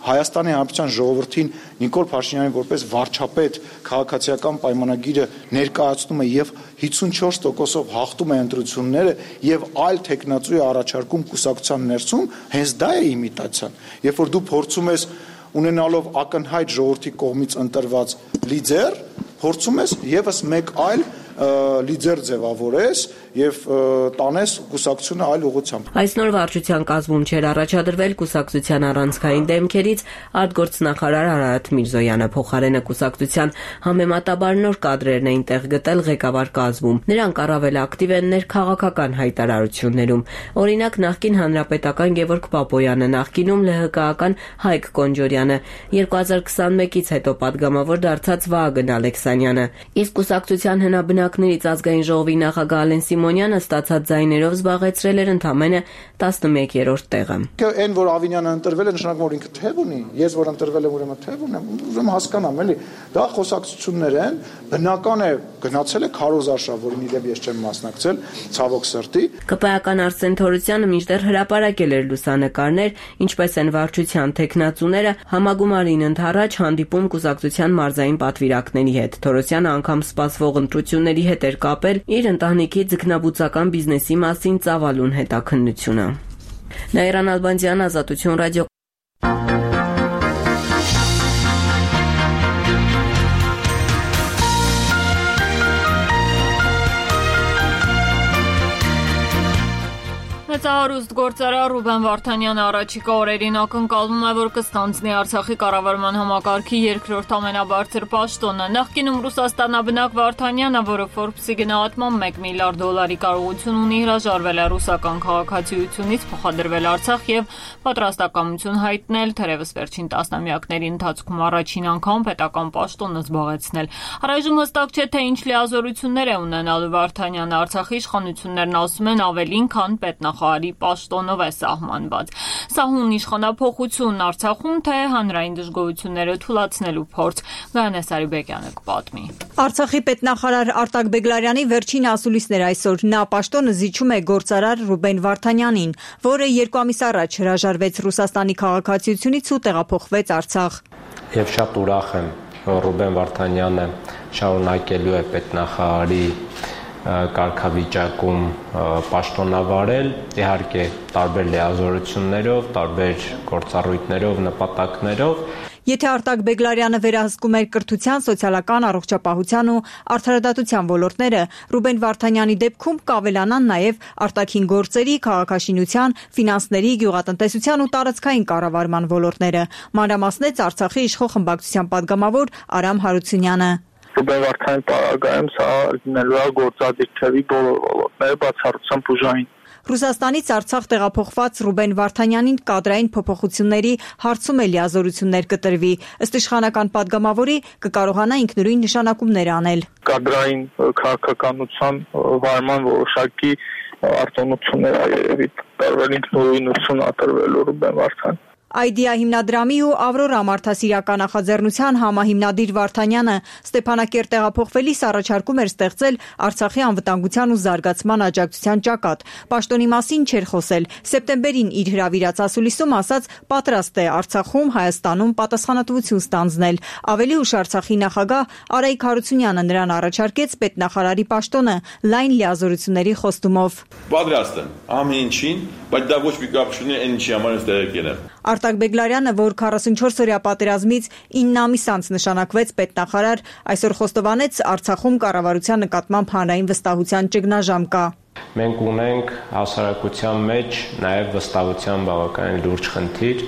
Հայաստանի Հանրապետության ժողովրդին Նիկոլ Փաշինյանին որպես վարչապետ քաղաքացիական պայմանագիրը ներկայացնում է եւ հիսունչորս տոկոսով հաղթում է ընտրությունները եւ այլ տեխնացու է առաջարկում կուսակցության ներսում, հենց դա է իմիտացիան։ Երբ որ դու փորձում ես ունենալով ակնհայտ ժողովրդի կողմից ընտրված լիդեր, փորձում ես եւս մեկ այլ լիդեր ձևավորես եւ տանես կուսակցությունը այլ ուղղությամբ։ Այս նոր վարչության կազմում չէր առաջադրվել կուսակցության առանցքային դեմքերից արտգործնախարար Արարատ Միրզոյանը, փոխարենը կուսակցության համեմատաբար նոր կադրերն էին տեղ գտել ղեկավար կազմում։ Նրանք առավել ակտիվ են ներքաղաքական հայտարարություններում։ Օրինակ նախկին հանրապետական Գևորգ Պապոյանը, նախկինում ԼՀԿ-ական Հայկ Կոնջորյանը, երկու հազար քսանմեկից հետո падգամավոր դարձած Վահագն Ալեքսանյանը։ Իսկ կուսակցության հնաբնակներից ազգային ժողովի նախագահ Ալեն Սիմոնյանը ստացած ձայներով զբաղեցրել էր ընդամենը տասնմեկերորդ տեղը։ Այն որ Ավինյանը ընտրվել է նշանակում որ ինքը թեւ ունի, ես որ ընտրվել եմ ուրեմն թեւ ունեմ, ուրեմն հասկանամ էլի, դա խոսակցություններ են, բնական է գնացել է Քարոզ Արշավ, որին իդեպ ես չեմ մասնակցել, ցավոք սրտի։ ԿՊԱ-ական Արսեն Թորոսյանը մինչդեռ հրապարակել էր լուսանկարներ, ինչպես են վարչության տեխնացուները համագումարին ընդառաջ հանդիպում կուսակցության մարզային պատվիրակների հետ։ Թորոսյանը անգամ սպասվող ընտրությունների հետ էր կապել իր ընտանիքի ձկնաբուծական բիզնեսի մասին ծավալուն հետաքննությունը։ Նաիրան Ալբանդյան, Ազատություն ռադիո։ Մեծահարուստ գործարար Ռուբեն Վարդանյանը առաջիկա օրերին ակնկալվում է, որ կստանձնի Արցախի կառավարման համակարգի երկրորդ ամենաբարձր պաշտոնը։ Նախկինում Ռուսաստանաբնակ Վարդանյանը, որը Forbes-ի գնահատմամբ մեկ միլիարդ դոլարի կարողություն ունի, հրաժարվել է ռուսական քաղաքացիությունից, փոխադրվել Արցախ եւ պատրաստակամություն հայտնել թերևս վերջին տասնամյակների ընթացքում առաջին անգամ պետական պաշտոնը զբաղեցնել։ Առայժմ հստակ չէ, թե ինչ լիազորություններ է ունենալու Վարդանյանը։ Արցախի իշխանություններն ասում են ավելին, քան պետնախարարի պաշտոնով է սահմանված։ Սահուն իշխանափոխություն Արցախում, թե հանրային դժգոհությունները թուլացնելու փորձ, Գայանե Սարիբեկյանը կպատմի։ Արցախի պետնախարար Արտակ Բեգլարյանի վերջին ասուլիսն էր այսօր։ Նա պաշտոնը զիջում է գործարար Ռուբեն Վարդանյանին, որը երկու ամիս առաջ հրաժարվեց Ռուսաստանի քաղաքացիությունից ու տեղափոխվեց Արցախ։ Եվ շատ ուրախ եմ, որ Ռուբեն Վարդանյանը շարունակելու է պետնախարարի կարգավիճակում պաշտոնավարել, իհարկե տարբեր լիազորություններով, տարբեր գործառույթներով, նպատակներով։ Եթե Արտակ Բեգլարյանը վերահսկում էր կրթության, սոցիալական, առողջապահության ու արդարադատության ոլորտները, Ռուբեն Վարդանյանի դեպքում կավելանան նաև արտաքին գործերի, քաղաքաշինության, ֆինանսների, գյուղատնտեսության ու տարածքային կառավարման ոլորտները, մանրամասնեց Արցախի իշխող խմբակցության падգամավոր Արամ Հարությունյանը։ Ռուբեն Վարդանյանի պարագայում սա լինելու է գործադիր թևի բոլոր ոլորտները բացառությամբ ուժային։ Ռուսաստանից Արցախ տեղափոխված Ռուբեն Վարդանյանին կադրային փոփոխությունների հարցում է լիազորություններ կտրվի։ Ըստ իշխանական падգամավորի կկարողանա ինքնուրույն նշանակումներ անել։ Կադրային քաղաքականության վարման որոշակի արտոնություններ երևի տարվել ինքնուրույնություն ատրվելու Ռուբեն Վարդանյան։ Այդիա հիմնադրամի ու Ավրորա մարդասիրական նախաձեռնության համահիմնադիր Վարդանյանը Ստեփանակերտ տեղափոխվելիս առաջարկում էր ստեղծել Արցախի անվտանգության ու զարգացման աջակցության ճակատ։ Պաշտոնի մասին չէր խոսել։ Սեպտեմբերին իր հրավիրած ասուլիսում ասաց պատրաստ է Արցախում, Հայաստանում պատասխանատվություն ստանձնել։ Ավելի ուշ Արցախի նախագահ Արայիկ Հարությունյանը նրան առաջարկեց պետնախարարի պաշտոնը լայն լիազորությունների խոստումով։ Պատրաստ եմ ամեն ինչին, բայց դա ոչ մի կապ չունի այն ինչի համար ես տեղեկ ելեմ։ Արտակ Բեգլարյանը, որ քառասունչորս-օրյա պատերազմից ինը ամիս անց նշանակվեց պետնախարար, այսօր խոստովանեց Արցախում կառավարության նկատմամբ հանրային վստահության ճգնաժամ կա։ Մենք ունենք հասարակության մեջ նաև վստահության բավականին լուրջ խնդիր,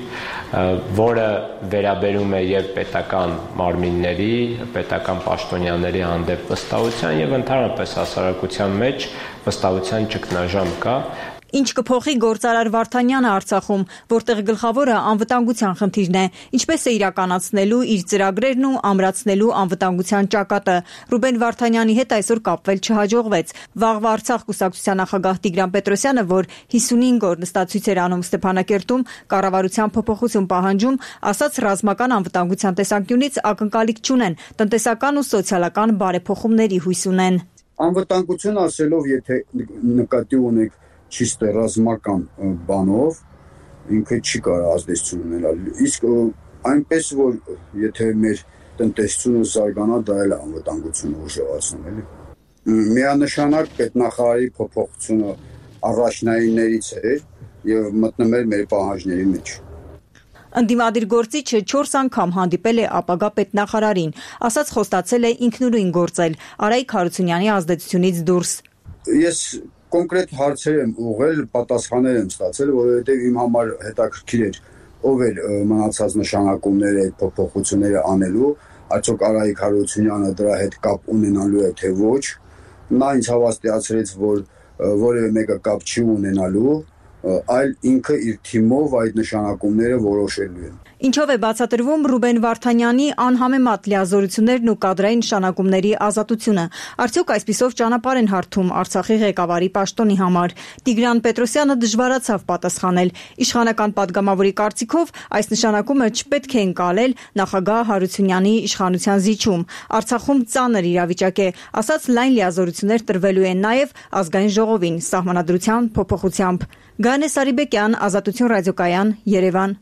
որը վերաբերում է եւ պետական մարմինների, պետական պաշտոնյաների հանդեպ վստահության եւ ընդհանրապես հասարակության մեջ վստահության ճգնաժամ կա։ Ինչ կփոխի գործարար Վարդանյանը Արցախում, որտեղ գլխավորը անվտանգության խնդիրն է, ինչպես է իրականացնելու իր ծրագրերն ու ամրացնելու անվտանգության ճակատը։ Ռուբեն Վարդանյանի հետ այսօր կապվել չհաջողվեց։ Վաղվա Արցախ կուսակցության նախագահ Տիգրան Պետրոսյանը, որ հիսունհինգ օր նստացույց էր անում Ստեփանակերտում, կառավարության փոփոխություն պահանջում, ասաց ռազմական անվտանգության տեսանկյունից ակնկալիք չունեն, տնտեսական ու սոցիալական բարեփոխումների հույս ունեն։ Անվտանգություն ասելով, եթե նկատի ունեք ճիշտ ռազմական բանով ինքը չի կարող ազդեցություն ունենալ։ Իսկ Այնպես որ եթե մեր տնտեսությունը զարգանա, դա էլ անվտանգությունը ուժեղացնում էլի։ Միանշանակ պետնախարարի փոփոխությունը առաջնայիններից էր եւ մտնում էր մեր պահանջների մեջ։ Ընդդիմադիր գործիչը չորս անգամ հանդիպել է ապագա պետնախարարին, ասաց խոստացել է ինքնուրույն գործել Արայիկ Հարությունյանի ազդեցությունից դուրս։ Ես կոնկրետ հարցեր եմ ուղղել, պատասխաններ եմ ստացել, որովհետեւ իմ համար հետաքրքիր էր ով էր մնացած նշանակումները այդ փոփոխությունները անելու, արդյոք Արայիկ Հարությունյանը դրա հետ կապ ունենալու է թե ոչ։ Նա ինձ հավաստիացրեց, որ որևէ մեկը կապ չի ունենալու, այլ ինքը իր թիմով այդ նշանակումները որոշելու են։ Ինչով է բացատրվում Ռուբեն Վարդանյանի անհամեմատ լիազորություններն ու կադրային նշանակումների ազատությունը։ Արդյոք այսպիսով ճանապարհ են հարթում Արցախի ղեկավարի պաշտոնի համար։ Տիգրան Պետրոսյանը դժվարացավ պատասխանել։ Իշխանական падգամավորի կարծիքով այս նշանակումը չպետք է ընկալել նախագահ Հարությունյանի իշխանության զիջում։ Արցախում ծանր իրավիճակ է, ասաց լայն լիազորություններ տրվելու են նաև ազգային ժողովին սահմանադրության փոփոխությամբ։ Գանե Սարիբեկյան, Ազատություն ռադիոկայան, Երևան։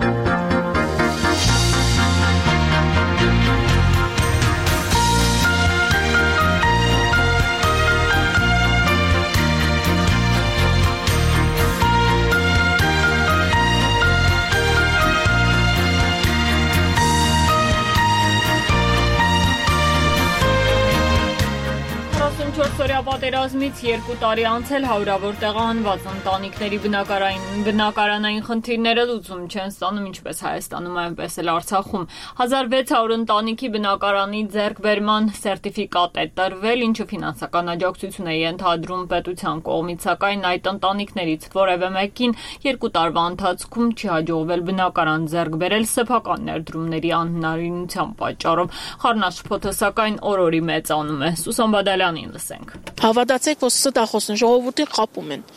Չորսօրյա պատերազմից երկու տարի անցել հարյուրավոր տեղահանված ընտանիքների բնակարանային խնդիրները լուծում չեն ստանում ինչպես Հայաստանում, այնպես էլ Արցախում։ հազար վեց հարյուր ընտանիքի բնակարանի ձեռքբերման սերտիֆիկատ է տրվել, ինչը ֆինանսական աջակցություն է ենթադրում պետության կողմից, սակայն այդ ընտանիքներից որևէ մեկին երկու տարվա ընթացքում չի հաջողվել բնակարան ձեռք բերել սեփական ներդրումների անհնարինության պատճառով։ Խառնաշփոթը սակայն օր-օրի մեծանում է։ Սուսան Բադալյանին լսենք։ Հավատացեք, որ ստախոսն ժողովրդին խապում են։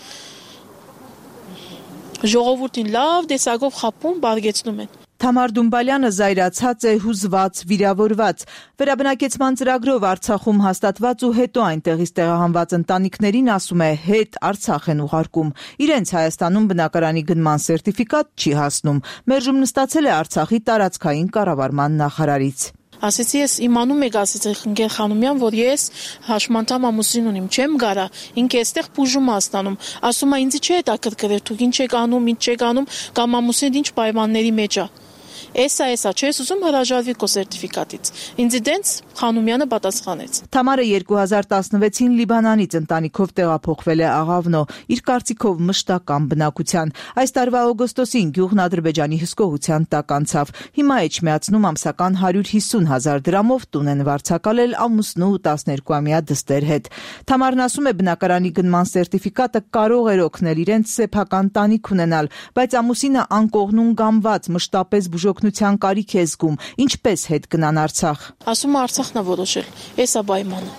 Ժողովրդին լավ տեսակով խապում, բարգեցնում են։ Թամար Դումբալյանը զայրացած է, հուզված, վիրավորված։ Վերաբնակեցման ծրագրով Արցախում հաստատված ու հետո այնտեղից տեղահանված ընտանիքներին ասում է հետ Արցախ են ուղարկում։ Իրենց Հայաստանում բնակարանի գնման սերտիֆիկատ չի հասնում։ Մերժումն ստացել է Արցախի տարածքային կառավարման նախարարից։ Ասեցի ես իմանում եք, ասեցի Խնգեր Խանոմյան, որ ես հաշմանդամ ամուսին ունիմ, չեմ գարա, ինքը այստեղ բուժում աստանում, ասում է ինձ չի հետաքրքրել, դուք ինչ եք անում, ինչ չեք անում, կամ ամուսին ինչ պայմանների մեջ է։ Էսա, էսա, չես ուզում հրաժարվի քո սերտիֆիկատից։ Ինձ դենց Խանոմյանը պատասխանեց։ Թամարը երկու հազար տասնվեցին Լիբանանից ընտանիքով տեղափոխվել է Աղավնո, իր կարծիքով մշտական բնակության։ Այս տարվա օգոստոսին գյուղն Ադրբեջանի հսկողության տակ անցավ։ Հիմա էջմիածնում ամսական հարյուր հիսուն հազար դրամով տուն են վարձակալել ամուսնու ու տասներկուամյա դստեր հետ։ Թամարն ասում է բնակարանի գնման սերտիֆիկատը կարող էր օգնել իրենց սեփական տանիք ունենալ, բայց ամուսինը անկողնուն գամված մշտապես բուժօգնության կարիք է զգում, ինչպես հետ գնան Արցախ։ Ասում է Արցախն է որոշել, էսա պայմանը։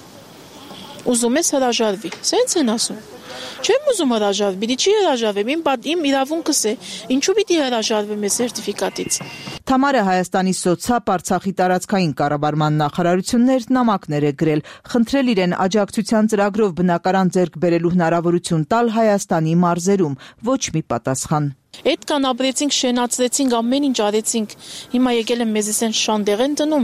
Ուզում ես հրաժարվի, սենց են ասում։ Չեմ ուզում հրաժարվի, դի չի հրաժարվեմ, իմ, իմ իրավունքս է, ինչու պիտի հրաժարվեմ այս սերտիֆիկատից։ Թամարը Հայաստանի սոցապ Արցախի տարածքային կառավարման նախարարություններ նամակներ է գրել, խնդրել իրեն աջակցության ծրագրով բնակարան ձեռք բերելու հնարավորություն տալ Հայաստանի մարզերում, ոչ մի պատասխան։ Այդ կան ապրեցինք, շենացրեցինք, ամեն ինչ արեցինք, հիմա եկել են մեզից են շանդեղ են դնում։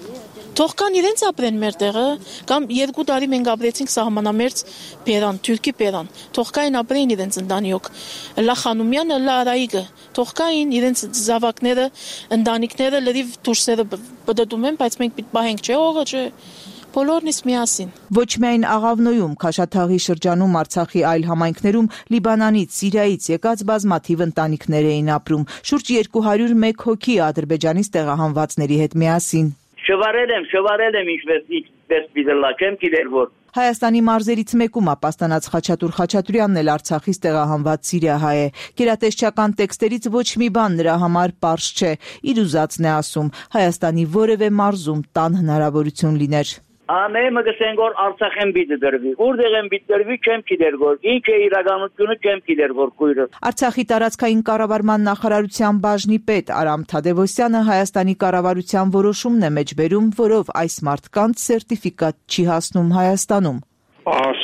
Թող կան իրենց ապրեն մեր տեղը, կամ երկու տարի մենք ապրեցինք սահմանամերձ Բերան, Թուրքի Բերան, թող կային ապրեն իրենց ընտանիք, Լա Խանոմյանը, Լա Արայիկը, թող կային իրենց զավակները, ընտանիքները լրիվ դուրսերը բդդում են, բայց մենք պիտի պահենք, չէ, օղը, չէ։ Բոլորն իսկ միասին։ Ոչ միայն Աղավնոյում, Քաշաթաղի շրջանում, Արցախի այլ համայնքներում Լիբանանից, Սիրիայից եկած բազմաթիվ ընտանիքներ էին ապրում, շուրջ երկու հարյուր մեկ հոգի Ադրբեջանից տեղահանվածների հետ միասին։ Շվարել եմ, շվարել եմ ինչպես ինչպես պիտելա, չեմ գիտեր որ։ Հայաստանի մարզերից մեկում ապաստանած Խաչատուր Խաչատուրյանն էլ Արցախից տեղահանված սիրիահայ է։ Գերատեսչական տեքստերից ոչ մի բան նրա համար պարզ չէ։ Իր ուզածն է ասում, Հայաստանի որևէ մարզում տան հնարավորություն լիներ։ Ամեն մգսեն որ Արցախեն պիտի դրվի։ Որտեղ են պիտի դրվի, չեմ գիտեր որ։ Ինչ է իրականությունը, չեմ գիտեր որ քույրը։ Արցախի տարածքային կառավարման նախարարության բաժնի պետ Արամ Թադևոսյանը Հայաստանի կառավարության որոշումն է մեջբերում, որով այս մարդկանց սերտիֆիկատ չի հասնում Հայաստանում։ Ասում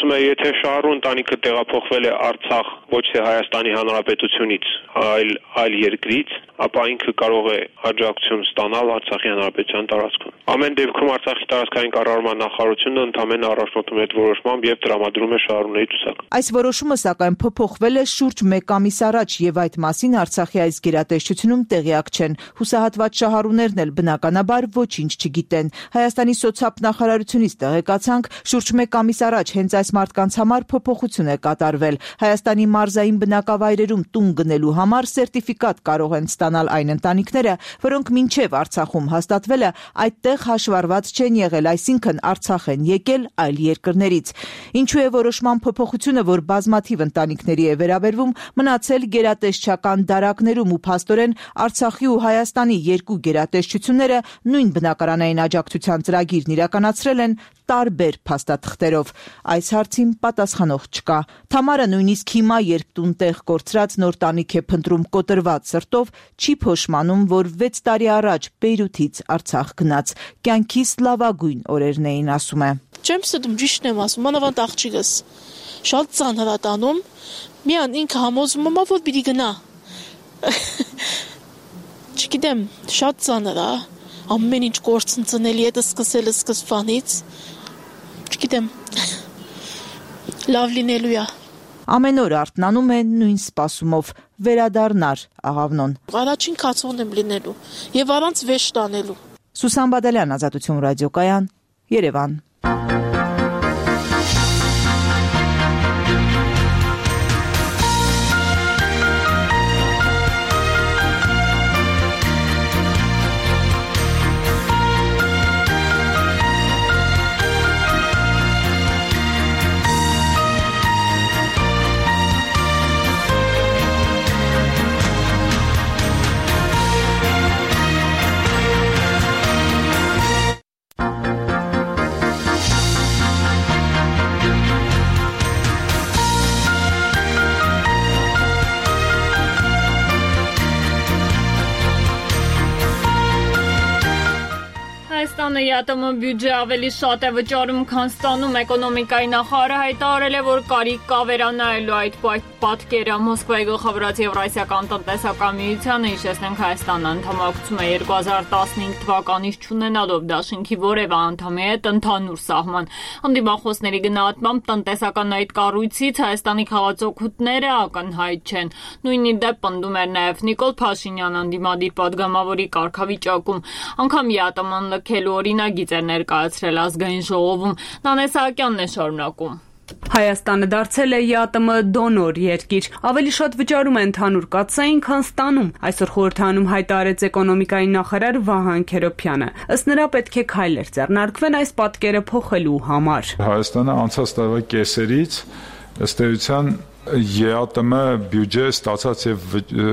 ասում է, եթե շահառու ընտանիքը տեղափոխվել է Արցախ ոչ թե Հայաստանի Հանրապետությունից, այլ այլ երկրից, ապա ինքը կարող է աջակցություն ստանալ Արցախի Հանրապետության տարածքում։ Ամեն դեպքում Արցախի տարածքային կառավարման նախարարությունը ընդամենը առաջնորդում է այդ որոշմամբ եւ տրամադրում է շահառուների ցուցակ։ Այս որոշումը սակայն փոփոխվել է շուրջ մեկ ամիս առաջ եւ այդ մասին Արցախի այս գերատեսչությունում տեղյակ չեն։ Հուսահատված շահառուներն էլ բնականաբար ոչինչ չգիտեն։ Հայաստանի սոցիալ-նախարարությունից տեղեկացանք, շուրջ մեկ ամիս առաջ հենց այս մարդկանց համար փոփոխություն է կատարվել։ Հայաստանի մարզային բնակավայրերում տուն գնելու համար սերտիֆիկատ կարող են ստանալ այն ընտանիքները, որոնք մինչև Արցախում հաստատվել է, այդտեղ հաշվառված չեն եղել, այսինքն Արցախ են եկել այլ երկրներից։ Ինչու է որոշման փոփոխությունը, որ բազմաթիվ ընտանիքների է վերաբերվում, մնացել գերատեսչական դարակներում ու փաստորեն Արցախի ու Հայաստանի երկու գերատեսչությունները նույն բնակարանային աջակցության ծրագիրն իրականացրել են տարբեր փաստաթղթերով։ Այս հարցին պատասխանող չկա։ Թամարը նույնիսկ հիմա, երբ տուն տեղ կորցրած նոր տանիք է փնտրում կոտրված սրտով, չի փոշմանում, որ վեց տարի առաջ Բեյրութից Արցախ գնաց։ Կյանքիս լավագույն օրերն էին, ասում է։ Չեմ ստում, ճիշտն եմ ասում, մանավանդ աղջիկս շատ ծանր է տանում, միան ինքը համոզում է, որ պիտի գնա։ Չգիտեմ, շատ ծանր է, ամեն ինչ կորցնցնելի է, դա սկսել է սկզբանից։ Չգիտեմ, լավ լինելու է։ Ամեն օր արթնանում է նույն սպասումով վերադառնար Աղավնոն։ Առաջին կացողն եմ լինելու եւ առանց վեճ տանելու։ Սուսան Բադալյան, Ազատություն ռադիոկայան, Երևան։ Հայաստանը ԵԱՏՄ բյուջե ավելի շատ է վճարում, քան ստանում։ Էկոնոմիկայի նախարարը հայտարարել է, որ կարիք կա վերանայելու այդ պատկերը։ Մոսկվայի գլխավորած Եվրասիական տնտեսական միությանը, հիշեցնենք, Հայաստանը անդամակցում է երկու հազար տասնհինգ թվականից չունենալով դաշինքի որևէ անդամի հետ ընդհանուր սահման։ Հանդիպախոսների գնահատմամբ տնտեսական այդ կառույցից Հայաստանի քաղաքացիները ակնհայտ չեն։ Նույնի դեպ պնդում էր նաև Նիկոլ Փաշինյանը ընդդիմադիր պատգամավորի կարգավիճակում։ Անգամ ԵԱՏՄ-ն լքելու օրինագիծ էր ներկայացրել ազգային ժողովում։ Նանե Սահակյանն է շարունակում։ Հայաստանը դարձել է ԵԱՏՄ դոնոր երկիր, ավելի շատ վճարում է ընդհանուր կաթսային, քան ստանում։ Այսօր խորհրդանում հայտարարեց էկոնոմիկայի նախարար Վահան Քերոբյանը։ Ըստ նրա պետք է քայլեր ձեռնարկվեն այս պատկերը փոխելու համար։ Հայաստանը անցած տարվա կեսերից ըստ էության ԵԱՏՄ բյուջե ստացած եւ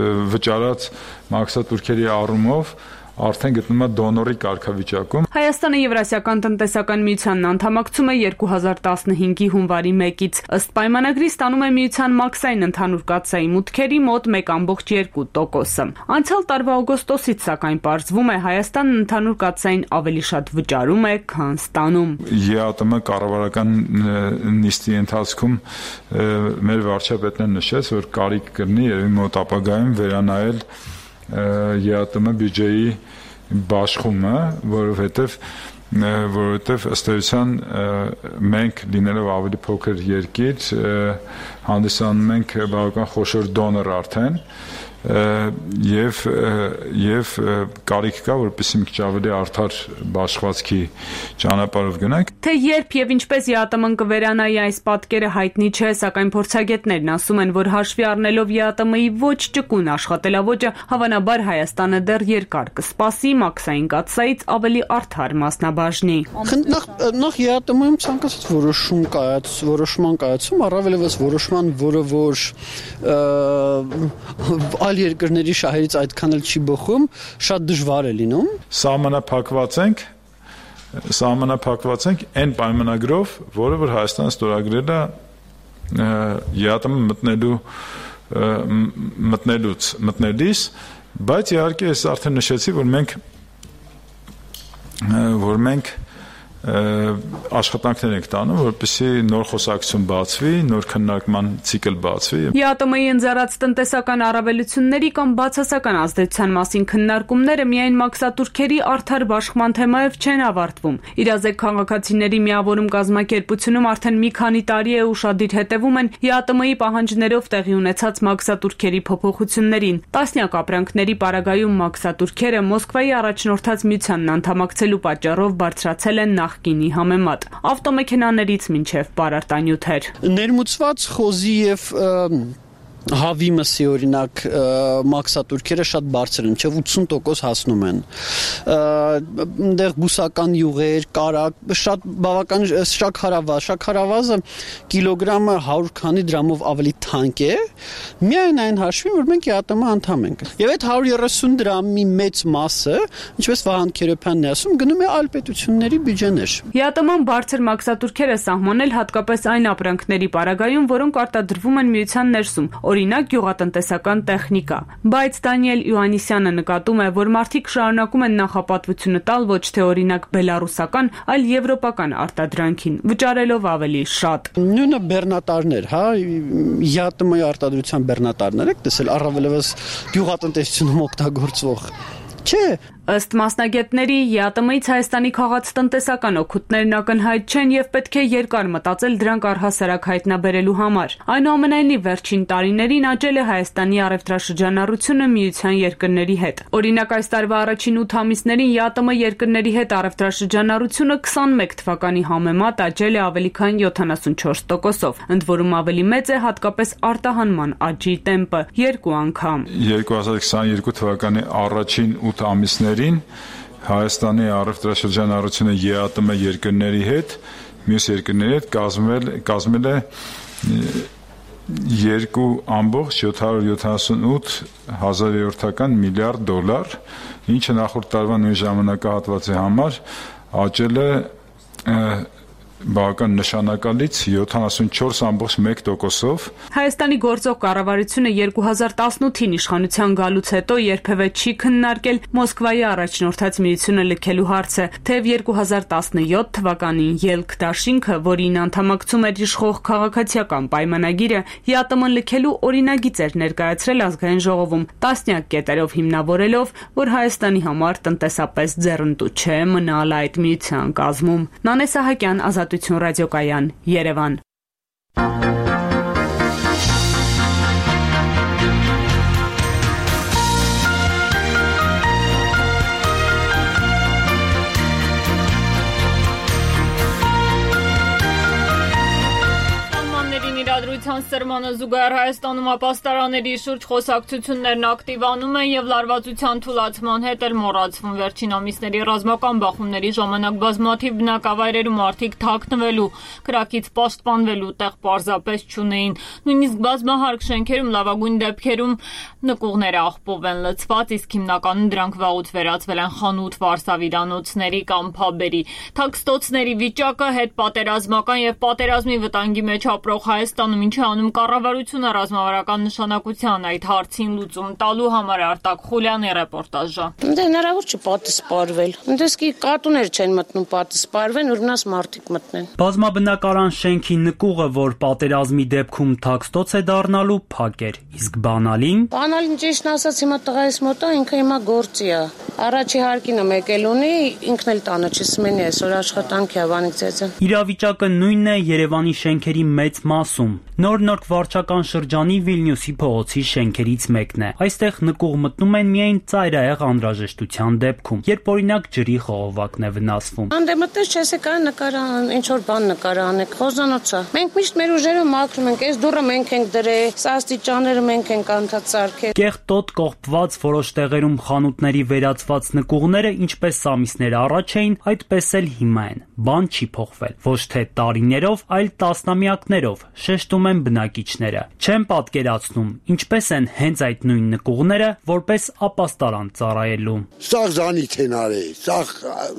վճարած մաքսատուրքերի առումով արդեն գտնվում է դոնորի կարգավիճակում։ Հայաստանը Եվրասիական տնտեսական միությանն անդամակցում է երկու հազար տասնհինգի հունվարի մեկից։ Ըստ պայմանագրի ստանում է միության մաքսային ընդհանուր կաթսայի մուտքերի մոտ մեկ կόμկոմ երկու տոկոսը։ Անցյալ տարվա օգոստոսից սակայն պարզվում է Հայաստանն ընդհանուր կաթսային ավելի շատ վճարում է, քան ստանում։ ԵԱՏՄ կառավարական նիստի ընթացքում մեր վարչապետն նշեց, որ կարիք կլինի երևի մոտ ապագայում վերանայել ԵԱՏՄ բյուջեի բաշխումը, որովհետև որովհետև ըստ էության մենք լինելով ավելի փոքր երկիր հանդիսանում ենք բավական խոշոր դոնոր արդեն եւ եւ կարիք կա, որպեսզի մի քիչ ավելի արդար բաշխվածքի ճանապարհով գնանք։ Թե երբ եւ ինչպես ԵԱՏՄ-ն կվերանայի այս պատկերը հայտնի չէ, սակայն փորձագետներն ասում են, որ հաշվի առնելով ԵԱՏՄ-ի ոչ ճկուն աշխատելավոճը, հավանաբար Հայաստանը դեռ երկար կսպասի մաքսային կաթսայից ավելի արդար մասնաբաժնի։ Նախ նախ ԵԱՏՄ-ում ցանկացած որոշում կայաց, որոշման կայացում, առավելևս որոշման, որը որ այլ երկրների շահերից այդքան էլ չի բխում, շատ դժվար է լինում։ Սահմանափակված ենք, սահմանափակված ենք այն պայմանագրով, որը որ Հայաստանը ստորագրել է ԵԱՏՄ մտնելու մտնելուց մտնելիս, բայց իհարկե ես արդեն նշեցի, որ մենք որ մենք աշխատանքներ ենք տանում, որպեսզի նոր խոսակցություն բացվի, նոր քննարկման ցիկլ բացվի։ ԵԱՏՄ-ի ընձեռած տնտեսական առավելությունների կամ բացասական ազդեցության մասին քննարկումները միայն մաքսատուրքերի արդար բաշխման թեմայով չեն ավարտվում։ Իրազեկ քաղաքացիների միավորում կազմակերպությունում արդեն մի քանի տարի է ուշադիր հետևում են ԵԱՏՄ-ի պահանջներով տեղի ունեցած մաքսատուրքերի փոփոխություններին։ Տասնյակ ապրանքների պարագայում մաքսատուրքերը Մոսկվայի առաջնորդած միությանն անդամակցելու պատճառով բարձրացել են նախկինի համեմատ։ Ավտոմեքենաներից մինչև պարարտանյութեր։ Ներմուծված խոզի եւ Հավի մսի օրինակ մաքսատուրքերը շատ բարձր են, չէ՞ ութսուն տոկոս հասնում են։ Այնտեղ բուսական յուղեր, կարակ, շատ բավական շաքարավազ, շաքարավազը կիլոգրամը հարյուր քանի դրամով ավելի թանկ է, միայն այն հաշվին, որ մենք ԵԱՏՄ անդամ ենք։ Եվ այդ հարյուր երեսուն դրամի մեծ մասը, ինչպես Վահան Քերոփյանն է ասում, գնում է այլ պետությունների բյուջեներ։ ԵԱՏՄ-ն բարձր մաքսատուրքեր է սահմանել հատկապես այն ապրանքների պարագայում, որոնք արտադրվում են միության ներսում, օրինակ գյուղատնտեսական տեխնիկա, բայց Դանիել Իոաննիսյանը նկատում է, որ մարդիկ շարունակում են նախապատվությունը տալ ոչ թե օրինակ բելարուսական, այլ եվրոպական արտադրանքին, վճարելով ավելի շատ։ Նույնը բեռնատարներ, հա, ԵԱՏՄ-ի արտադրության բեռնատարներ եք տեսել, առավելևս գյուղատնտեսությունում օգտագործվող։ Չէ, ըստ մասնագետների ԵԱՏՄ-ից Հայաստանի քաղաց տնտեսական օգուտներն ակնհայտ չեն եւ պետք է երկար մտածել դրանք առհասարակ հայտնաբերելու համար։ Այնուամենայնիվ վերջին տարիներին աճել է Հայաստանի առևտրաշրջանառությունը միության երկրների հետ։ Օրինակ այս տարվա առաջին ութ ամիսներին ԵԱՏՄ երկրների հետ առևտրաշրջանառությունը քսանմեկ թվականի համեմատ աճել է ավելի քան յոթանասունչորս տոկոսով, ընդ որում ավելի մեծ է հատկապես արտահանման աճի տեմպը՝ երկու անգամ։ երկու հազար քսաներկու թվականի առաջին ութ ամիսներին Հայաստանի առևտրաշրջանառությունը ԵԱՏՄ երկրների հետ, մյուս երկրների հետ կազմել կազմել է երկու ամբողջ յոթ հարյուր յոթանասունութ հազարերորդական միլիարդ դոլար, ինչը նախորդ տարվա նույն ժամանակահատվածի համար աճել է բավական նշանակալից յոթանասունչորս ամբողջ մեկ տոկոսով։ Հայաստանի գործող կառավարությունը երկու հազար տասնութին իշխանության գալուց հետո երբևէ չի քննարկել Մոսկվայի առաջնորդած միությունը լքելու հարցը, թեև երկու հազար տասնյոթ թվականին ելք դաշինքը, որին անդամակցում էր իշխող քաղաքացիական պայմանագիրը, ԵԱՏՄ-ն լքելու օրինագիծ էր ներկայացրել ազգային ժողովում, տասնյակ կետերով հիմնավորելով, որ Հայաստանի համար տնտեսապես ձեռնտու չէ մնալ այդ միության կազմում։ Նանե Սահակյան, Ազատություն ռադիոկայան, Երևան։ Իրադրության սրմանը զուգահեռ Հայաստանում ապաստարանների շուրջ խոսակցություններն ակտիվանում են եւ լարվածության թուլացման հետ էլ մոռացվում։ Վերջին ամիսների ռազմական բախումների ժամանակ բազմաթիվ բնակավայրերում մարդիկ թաքնվելու, կրակից պաշտպանվելու տեղ պարզապես չունեին։ Նույնիսկ բազմահարկ շենքերում լավագույն դեպքերում նկուղները աղբով են լցված, իսկ հիմնականում դրանք վաղուց վերածվել են խանութ, վարսավիրանոցների կամ փաբերի։ Թաքստոցների վիճակը հետ պատերազմական եւ պատերազմի վտանգի մեջ ապրող Հայաստանում ինչ է անում կառավարությունը ռազմավարական նշանակության այդ հարցին լուծում տալու համար Արտակ Խուլյանի ռեպորտաժը։ Դե հնարավոր չէ պատը սպարվել։ Դեսկի կատուներ չեն մտնում պատը սպարվեն, որ մնաս մարդիկ մտնեն։ Բազմաբնակարան շենքի նկուղը, որ պատերազմի դեպքում թաքստոց է դառնալու, փակ էր, իսկ բանալին։ Բանալին ճիշտն ասած հիմա տղայիս մոտ է, ինքը հիմա գործի է։ Առաջի հարկինը եկել ունի, ինքն էլ տանը չսմենի այսօր աշխատանքի է Վանիկ ծեծը։ Իրավիճակը նույնն է Երևանի շենքերի մեծ մասում։ Նոր-նոր վարչական շրջանի Վիլնյուսի փողոցի շենքերից մեկն է։ Այստեղ նկուղ մտնում են միայն ծայրահեղ անհրաժեշտության դեպքում, երբ օրինակ ջրի խողովակն է վնասվում։ Անդեմտես չես եկա նկարան, ինչ որ բան նկարանեք, խոզանոցա։ Մենք միշտ մեր ուժերը մաքրում ենք, այս դուռը մենք ենք դրել, սա աստիճանները մենք ենք անդած սարքել։ Կեղտոտ կողպված որոշ տեղերում խանութների վերածված նկուղները, ինչպես ամիսներ առաջ էին, այդպես էլ հիմա են։ Բան չի փոխվել։ Ոչ թե տարիներով, այլ տասնամյակներով, շեշտում են բնակիչները։ Չեն պատկերացնում, ինչպես են հենց այդ նույն նկուղները որպես ապաստարան ծառայելու։ Սաղ զանիթ են արել, սաղ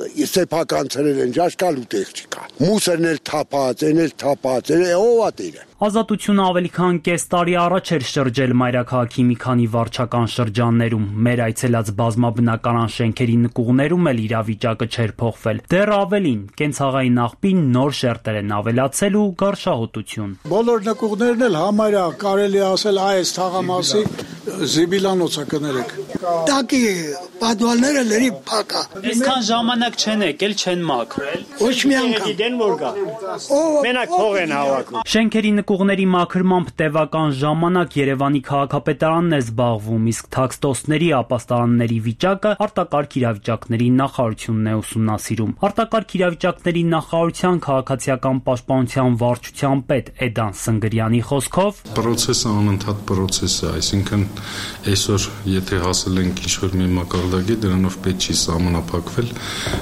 սեփական ծրեր են, ջաշկալու տեղ չկա։ Մուսերն էլ թափած, են էլ թափած, ով է տերը։ Ազատությունը ավելի քան կես տարի առաջ էր շրջել մայրաքաղաքի մի քանի վարչական շրջաններում։ Մեր այցելած բազմաբնակարան շենքերի նկուղներում էլ իրավիճակը չէր փոխվել։ Դեռ ավելին, կենցաղային աղբին նոր շերտեր են ավելացել ու գարշահոտություն։ Բոլոր նկուղներն էլ համարյա կարելի ասել այս թաղամասի զիբիլանոցը կներեք։ Տակի պատուալները լրի փակա։ Այսքան ժամանակ չեն եկել, չեն մաքրել։ Ոչ մի անգամ։ Մենակ փող են հավաքում։ Շենքերի նկուղների մաքրմամբ տևական ժամանակ Երևանի քաղաքապետարանն է զբաղվում, իսկ թաքստոցների ապաստարանների վիճակը արտակարգ իրավիճակների նախարարությունն է ուսումնասիրում։ Արտակարգ իրավիճակների նախարարության քաղաքացիական պաշտպանության վարչության պետ Էդան Սնգրյանի խոսքով process-ը անընդհատ process է, այսինքն այսօր եթե հասել ենք ինչ-որ մի մակարդակի, դրանով պետք չի սահմանափակվել,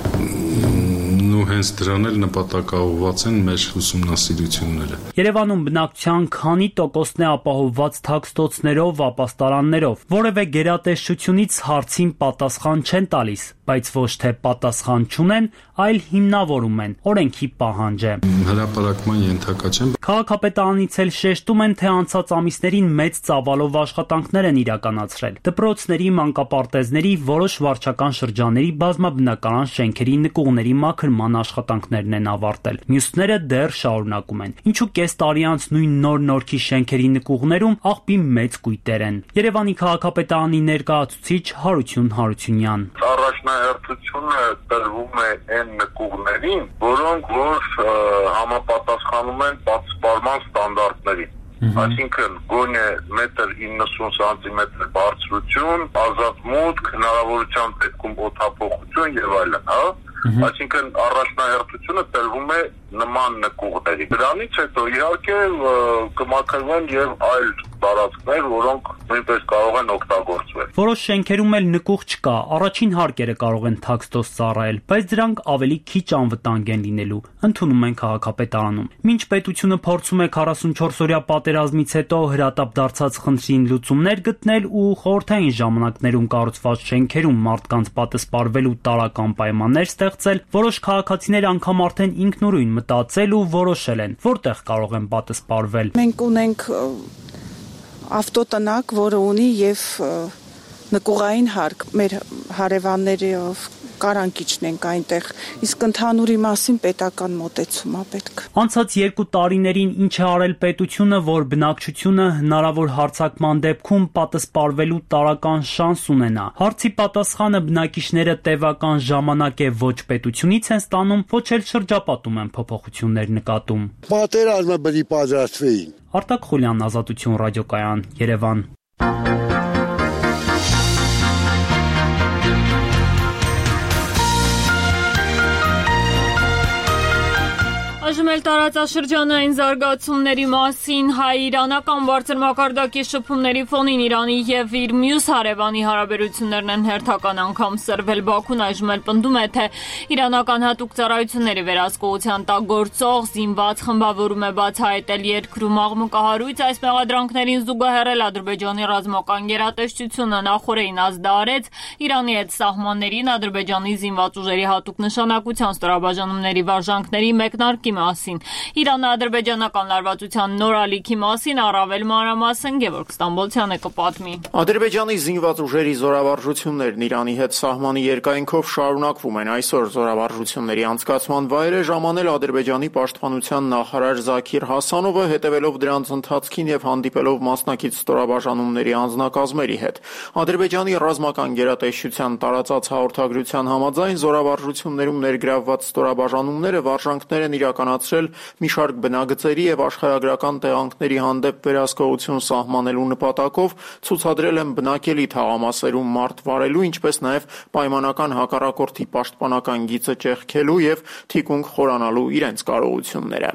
ու հենց դրան էլ նպատակաուղղված են մեր ուսումնասիրությունները։ Երևանում բնակչության քանի տոկոսն է ապահովված թաքստոցներով, ապաստարաններով, որևէ գերատեսչությունից հարցին պատասխան չեն տալիս, բայց ոչ թե պատասխան չունեն, այլ հիմնավորում են, օրենքի պահանջ է։ Հրապարակման ենթակա չեն։ Քաղաքապետարանից էլ շեշտում են, թե անցած ամիսներին մեծ ծավալով աշխատանքներ են իրականացրել։ Դպրոցների, մանկապարտեզների, որոշ վարչական շրջանների բազմաբնակարան շենքերի նկուղների մաքրման աշխատանքներն են ավարտել։ Մյուսները դեռ շարունակում են։ Ինչու կես տարի անց նույն նոր նորքի շենքերի նկուղներում աղբի մեծ կույտեր են։ Երևանի քաղաքապետարանի ներկայացուցիչ Հարություն Հարությունյան։ Առաջնահերթությունը տրվում է այն նկուղներին, որոնք որ համապատասխանում են պատսպարման ստանդարտներին։ Այսինքն գոնե մետր իննսուն սանտիմետր բարձրություն, ազատ մուտք, հնարավորության դեպքում օդափոխություն եւ այլն, հա։ Այսինքն առաջնահերթությունը տրվում է նման նկուղների։ Դրանից հետո իհարկե կմաքրվեն եւ այլ տարածքներ, որոնք նույնպես կարող են օգտագործվել։ Որոշ շենքերում էլ նկուղ չկա, առաջին հարկերը կարող են թաքստոց ծառայել, բայց դրանք ավելի քիչ անվտանգ են լինելու, ընդունում են քաղաքապետարանում։ Մինչ պետությունը փորձում է քառասունչորս-օրյա պատերազմից հետո հրատապ դարձած խնդրին լուծումներ գտնել ու խորհրդային ժամանակներում կառուցված շենքերում մարդկանց պատասպարվելու տարրական պայմաններ ստեղծել, որոշ քաղաքացիներ անգամ արդեն ինքնուրույն մտածել ու որոշել են, որտեղ կարող են պատասպարվել։ Մենք ունենք ավտոտնակ, որը ունի եւ նկուղային հարկ, մեր հարևաններով կարանքիչն ենք այնտեղ, իսկ ընդհանուրի մասին պետական մոտեցում է պետք։ Անցած երկու տարիներին ինչ է արել պետությունը, որ բնակչությունը հնարավոր հարձակման դեպքում պատասպարվելու տարրական շանս ունենա։ Հարցի պատասխանը բնակիչները տևական ժամանակ է ոչ պետությունից են ստանում, ոչ էլ շրջապատում են փոփոխություններ նկատում։ Պատերազմը բնի պատրաստվեին։ Արտակ Խուլյան, Ազատություն ռադիոկայան, Երևան։ Այժմ էլ տարածաշրջանային զարգացումների մասին հայ-իրանական բարձր մակարդակի շփումների ֆոնին Իրանի եւ իր մյուս հարևանի հարաբերություններն են հերթական անգամ սրվել։ Բաքուն այժմ էլ պնդում է, թե իրանական հատուկ ծառայությունների վերահսկողության տակ գործող զինված խմբավորում է բացահայտել երկրում աղմկահարույց։ Այս մեղադրանքներին զուգահեռ էլ Ադրբեջանի ռազմական գերատեսչությունը նախորդին ազդարեց Իրանի հետ սահմաններին Ադրբեջանի զինված ուժերի հատուկ նշանակության ստորաբաժանումների վարժանքների մեկնարկի մասին։ Իրանը ադրբեջանական լարվածության նոր ալիքի մասին առավել մանրամասն Գևորգ Ստամբոլցյանը կպատմի։ Ադրբեջանի զինված ուժերի զորավարժություններն Իրանի հետ սահմանի երկայնքով շարունակվում են։ Այսօր զորավարժությունների անցկացման վայր է ժամանել Ադրբեջանի պաշտպանության նախարար Զաքիր Հասանովը, հետևելով դրանց ընթացքին եւ հանդիպելով մասնակից ստորաբաժանումների անձնակազմերի հետ։ Ադրբեջանի ռազմական գերատեսչության տարածած հաղորդագրության համաձայն զորավարժություններում ներգրավված ստորաբաժանումները վարժանքներ են իրականացրել մի շարք բնագծերի եւ աշխարհագրական տեղանքների հանդեպ վերահսկողություն սահմանելու նպատակով, ցուցադրել են բնակելի թաղամասերում մարդ վարելու, ինչպես նաեւ պայմանական հակառակորդի պաշտպանական գիծը ճեղքելու եւ թիկունք խորանալու իրենց կարողությունները։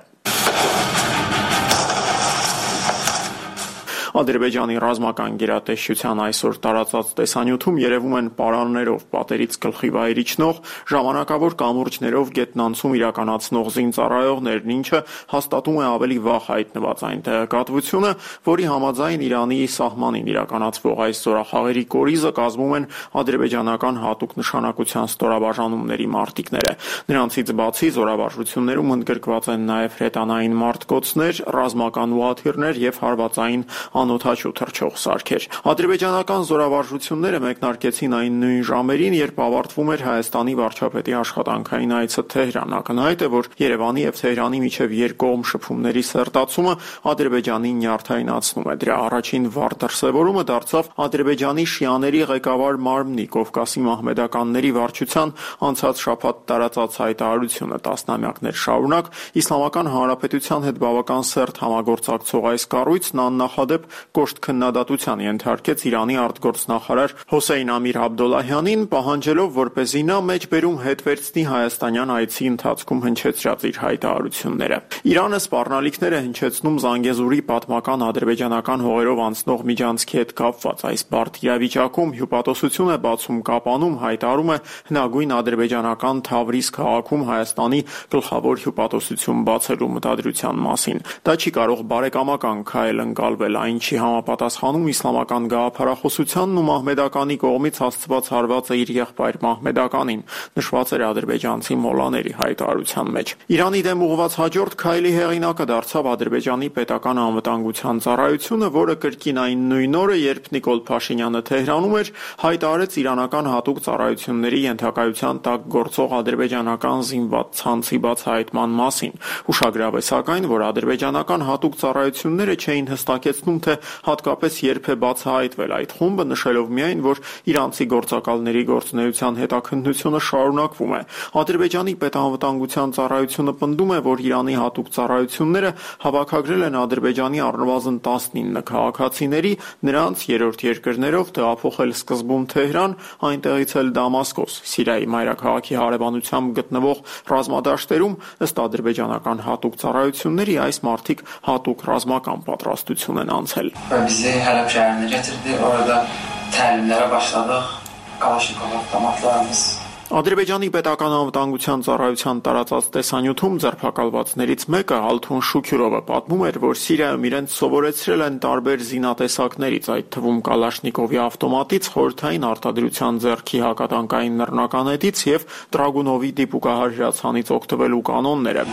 Ադրբեջանի ռազմական գերատեսչության այսօր տարածած տեսանյութում երևում են պարաններով պատերից գլխի վայր իջնող, ժամանակավոր կամուրջներով գետնանցում իրականացնող զինծառայողներն, ինչը հաստատում է ավելի վաղ հայտնված այն տեղեկատվությունը, որի համաձայն Իրանի սահմանին իրականացվող այս զորախաղերի կորիզը կազմում են ադրբեջանական հատուկ նշանակության ստորաբաժանումների մարտիկները։ Նրանցից բացի զորավարժություններում ընդգրկված են նաև հրետանային մարտկոցներ, ռազմական ուղաթիռներ եւ հարվածային անօթաչու թռչող սարքեր։ Ադրբեջանական զորավարժությունները մեկնարկեցին այն նույն ժամերին, երբ ավարտվում էր Հայաստանի վարչապետի աշխատանքային այցը Թեհրան։ Ակնհայտ է, որ Երևանի եւ Թեհրանի միջև երկկողմ շփումների սերտացումը Ադրբեջանին նյարդայնացնում է։ Դրա առաջին վառ դրսևորումը դարձավ Ադրբեջանի շիաների ղեկավար Մարմնի Կովկասի մահմեդականների վարչության անցած շաբաթ տարածած հայտարարությունը։ Տասնամյակներ շարունակ Իսլամական Հանրապետության հետ բավական սերտ համագործակցող այս կառույցն աննախադեպ կոշտ քննադատության ենթարկեց Իրանի արտգործնախարար Հոսեյն Ամիր Աբդոլլահյանին, պահանջելով, որպեսզի նա մեջբերում հետ վերցնի հայաստանյան այցի ընթացքում հնչեցրած իր հայտարարությունները։ Իրանը սպառնալիքներ է հնչեցնում Զանգեզուրի պատմական ադրբեջանական հողերով անցնող միջանցքի հետ կապված։ Այս բարդ իրավիճակում հյուպատոսություն է բացում կապանում, հայտարարում է հնագույն ադրբեջանական Թավրիզ քաղաքում Հայաստանի գլխավոր հյուպատոսություն բացելու մտադրության մասին։ Դա չի կարող բարեկամական քայլ ընկալվել, այն չի համապատասխանում իսլամական գաղափարախոսությանն ու մահմեդականի կողմից հասցված հարվածը իր եղբայր մահմեդականին, նշված էր ադրբեջանցի մոլաների հայտարարության մեջ։ Իրանի դեմ ուղղված հաջորդ քայլի հեղինակը դարձավ Ադրբեջանի պետական անվտանգության ծառայությունը, որը կրկին այն նույն օրը, երբ Նիկոլ Փաշինյանը Թեհրանում էր, հայտարարեց իրանական հատուկ ծառայությունների ենթակայության տակ գործող ադրբեջանական զինված ցանցի բացահայտման մասին։ Ուշագրավ է սակայն, որ ադրբեջանական հատուկ ծառայությունները չէին հստակեցնում, թե հատկապես երբ է բացահայտվել այդ խումբը, նշելով միայն, որ իրանցի գործակալների գործունեության հետաքննությունը շարունակվում է։ Ադրբեջանի պետանվտանգության ծառայությունը պնդում է, որ Իրանի հատուկ ծառայությունները հավաքագրել են Ադրբեջանի առնվազն տասնինը քաղաքացիների, նրանց երրորդ երկրներով տեղափոխել սկզբում Թեհրան, այնտեղից էլ Դամասկոս, Սիրիայի մայրաքաղաքի հարևանությամբ գտնվող ռազմադաշտերում, ըստ ադրբեջանական հատուկ ծառայությունների, այս մարդիկ հատուկ ռազմական պատրաստություն են անցել։ Bizi Həlab şəhərinə gətirdi. Orada təlimlərə başladıq. Kalaşnikov avtomatlarımız. Ադրբեջանի պետական անվտանգության ծառայության տարածած տեսանյութում ձերբակալվածներից մեկը Ալթուն Շուքյուրովը պատմում էր, որ Սիրիայում իրենց սովորեցրել են տարբեր զինատեսակներից, այդ թվում Կալաշնիկովի ավտոմատից, խորհրդային արտադրության ձեռքի հակատանկային նռնականետից եւ Տրագունովի դիպուկահար հրացանից օգտվելու կանոնները։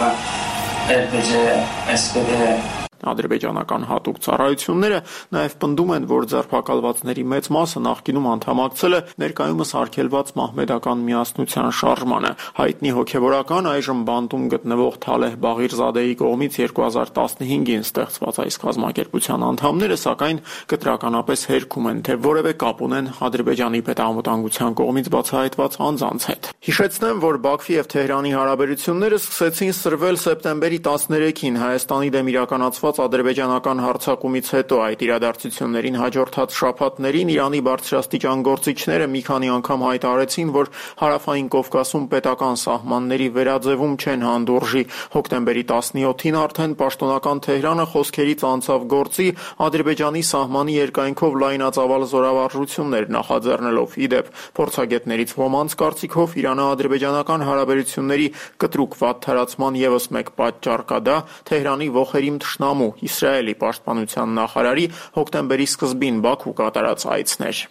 Ադրբեջանական հատուկ ծառայությունները նաև պնդում են, որ ձերբակալվածների մեծ մասը նախկինում անդամակցել է ներկայումս արգելված մահմեդական միասնության շարժմանը։ Հայտնի հոգևորական, այժմ բանտում գտնվող Թալեհ Բաղիրզադեի կողմից երկու հազար տասնհինգին ստեղծված այս կազմակերպության անդամները, սակայն կտրականապես հերքում են, թե որևէ կապ ունեն Ադրբեջանի պետանվտանգության կողմից բացահայտված անձանց հետ։ Հիշեցնեմ, որ Բաքվի եւ Թեհրանի հարաբերությունները սկսեցին սրվել սեպտեմբերի տասներեքին Հայաստանի դեմ իրականացված ադրբեջանական հարձակումից հետո։ Այդ իրադարձություններին հաջորդած շաբաթներին Իրանի բարձրաստիճան գործիչները մի քանի անգամ հայտարարեցին, որ հարավային Կովկասում պետական սահմանների վերաձևում չեն հանդուրժի։ Հոկտեմբերի տասնյոթին արդեն պաշտոնական Թեհրանը խոսքերից անցավ գործի, Ադրբեջանի սահմանի երկայնքով լայնածավալ զորավարժություններ նախաձեռնելով։ Իդեպ, փորձագետներից ոմանց կարծիքով Իրано-ադրբեջանական հարաբերությունների կտրուկ վատթարացման ևս մեկ պատճառ կա, դա Թեհրանի ոխերիմ թշնամու Իսրայելի պաշտպանության նախարարի հոկտեմբերի սկզբին Բաքու կատարած այցն էր։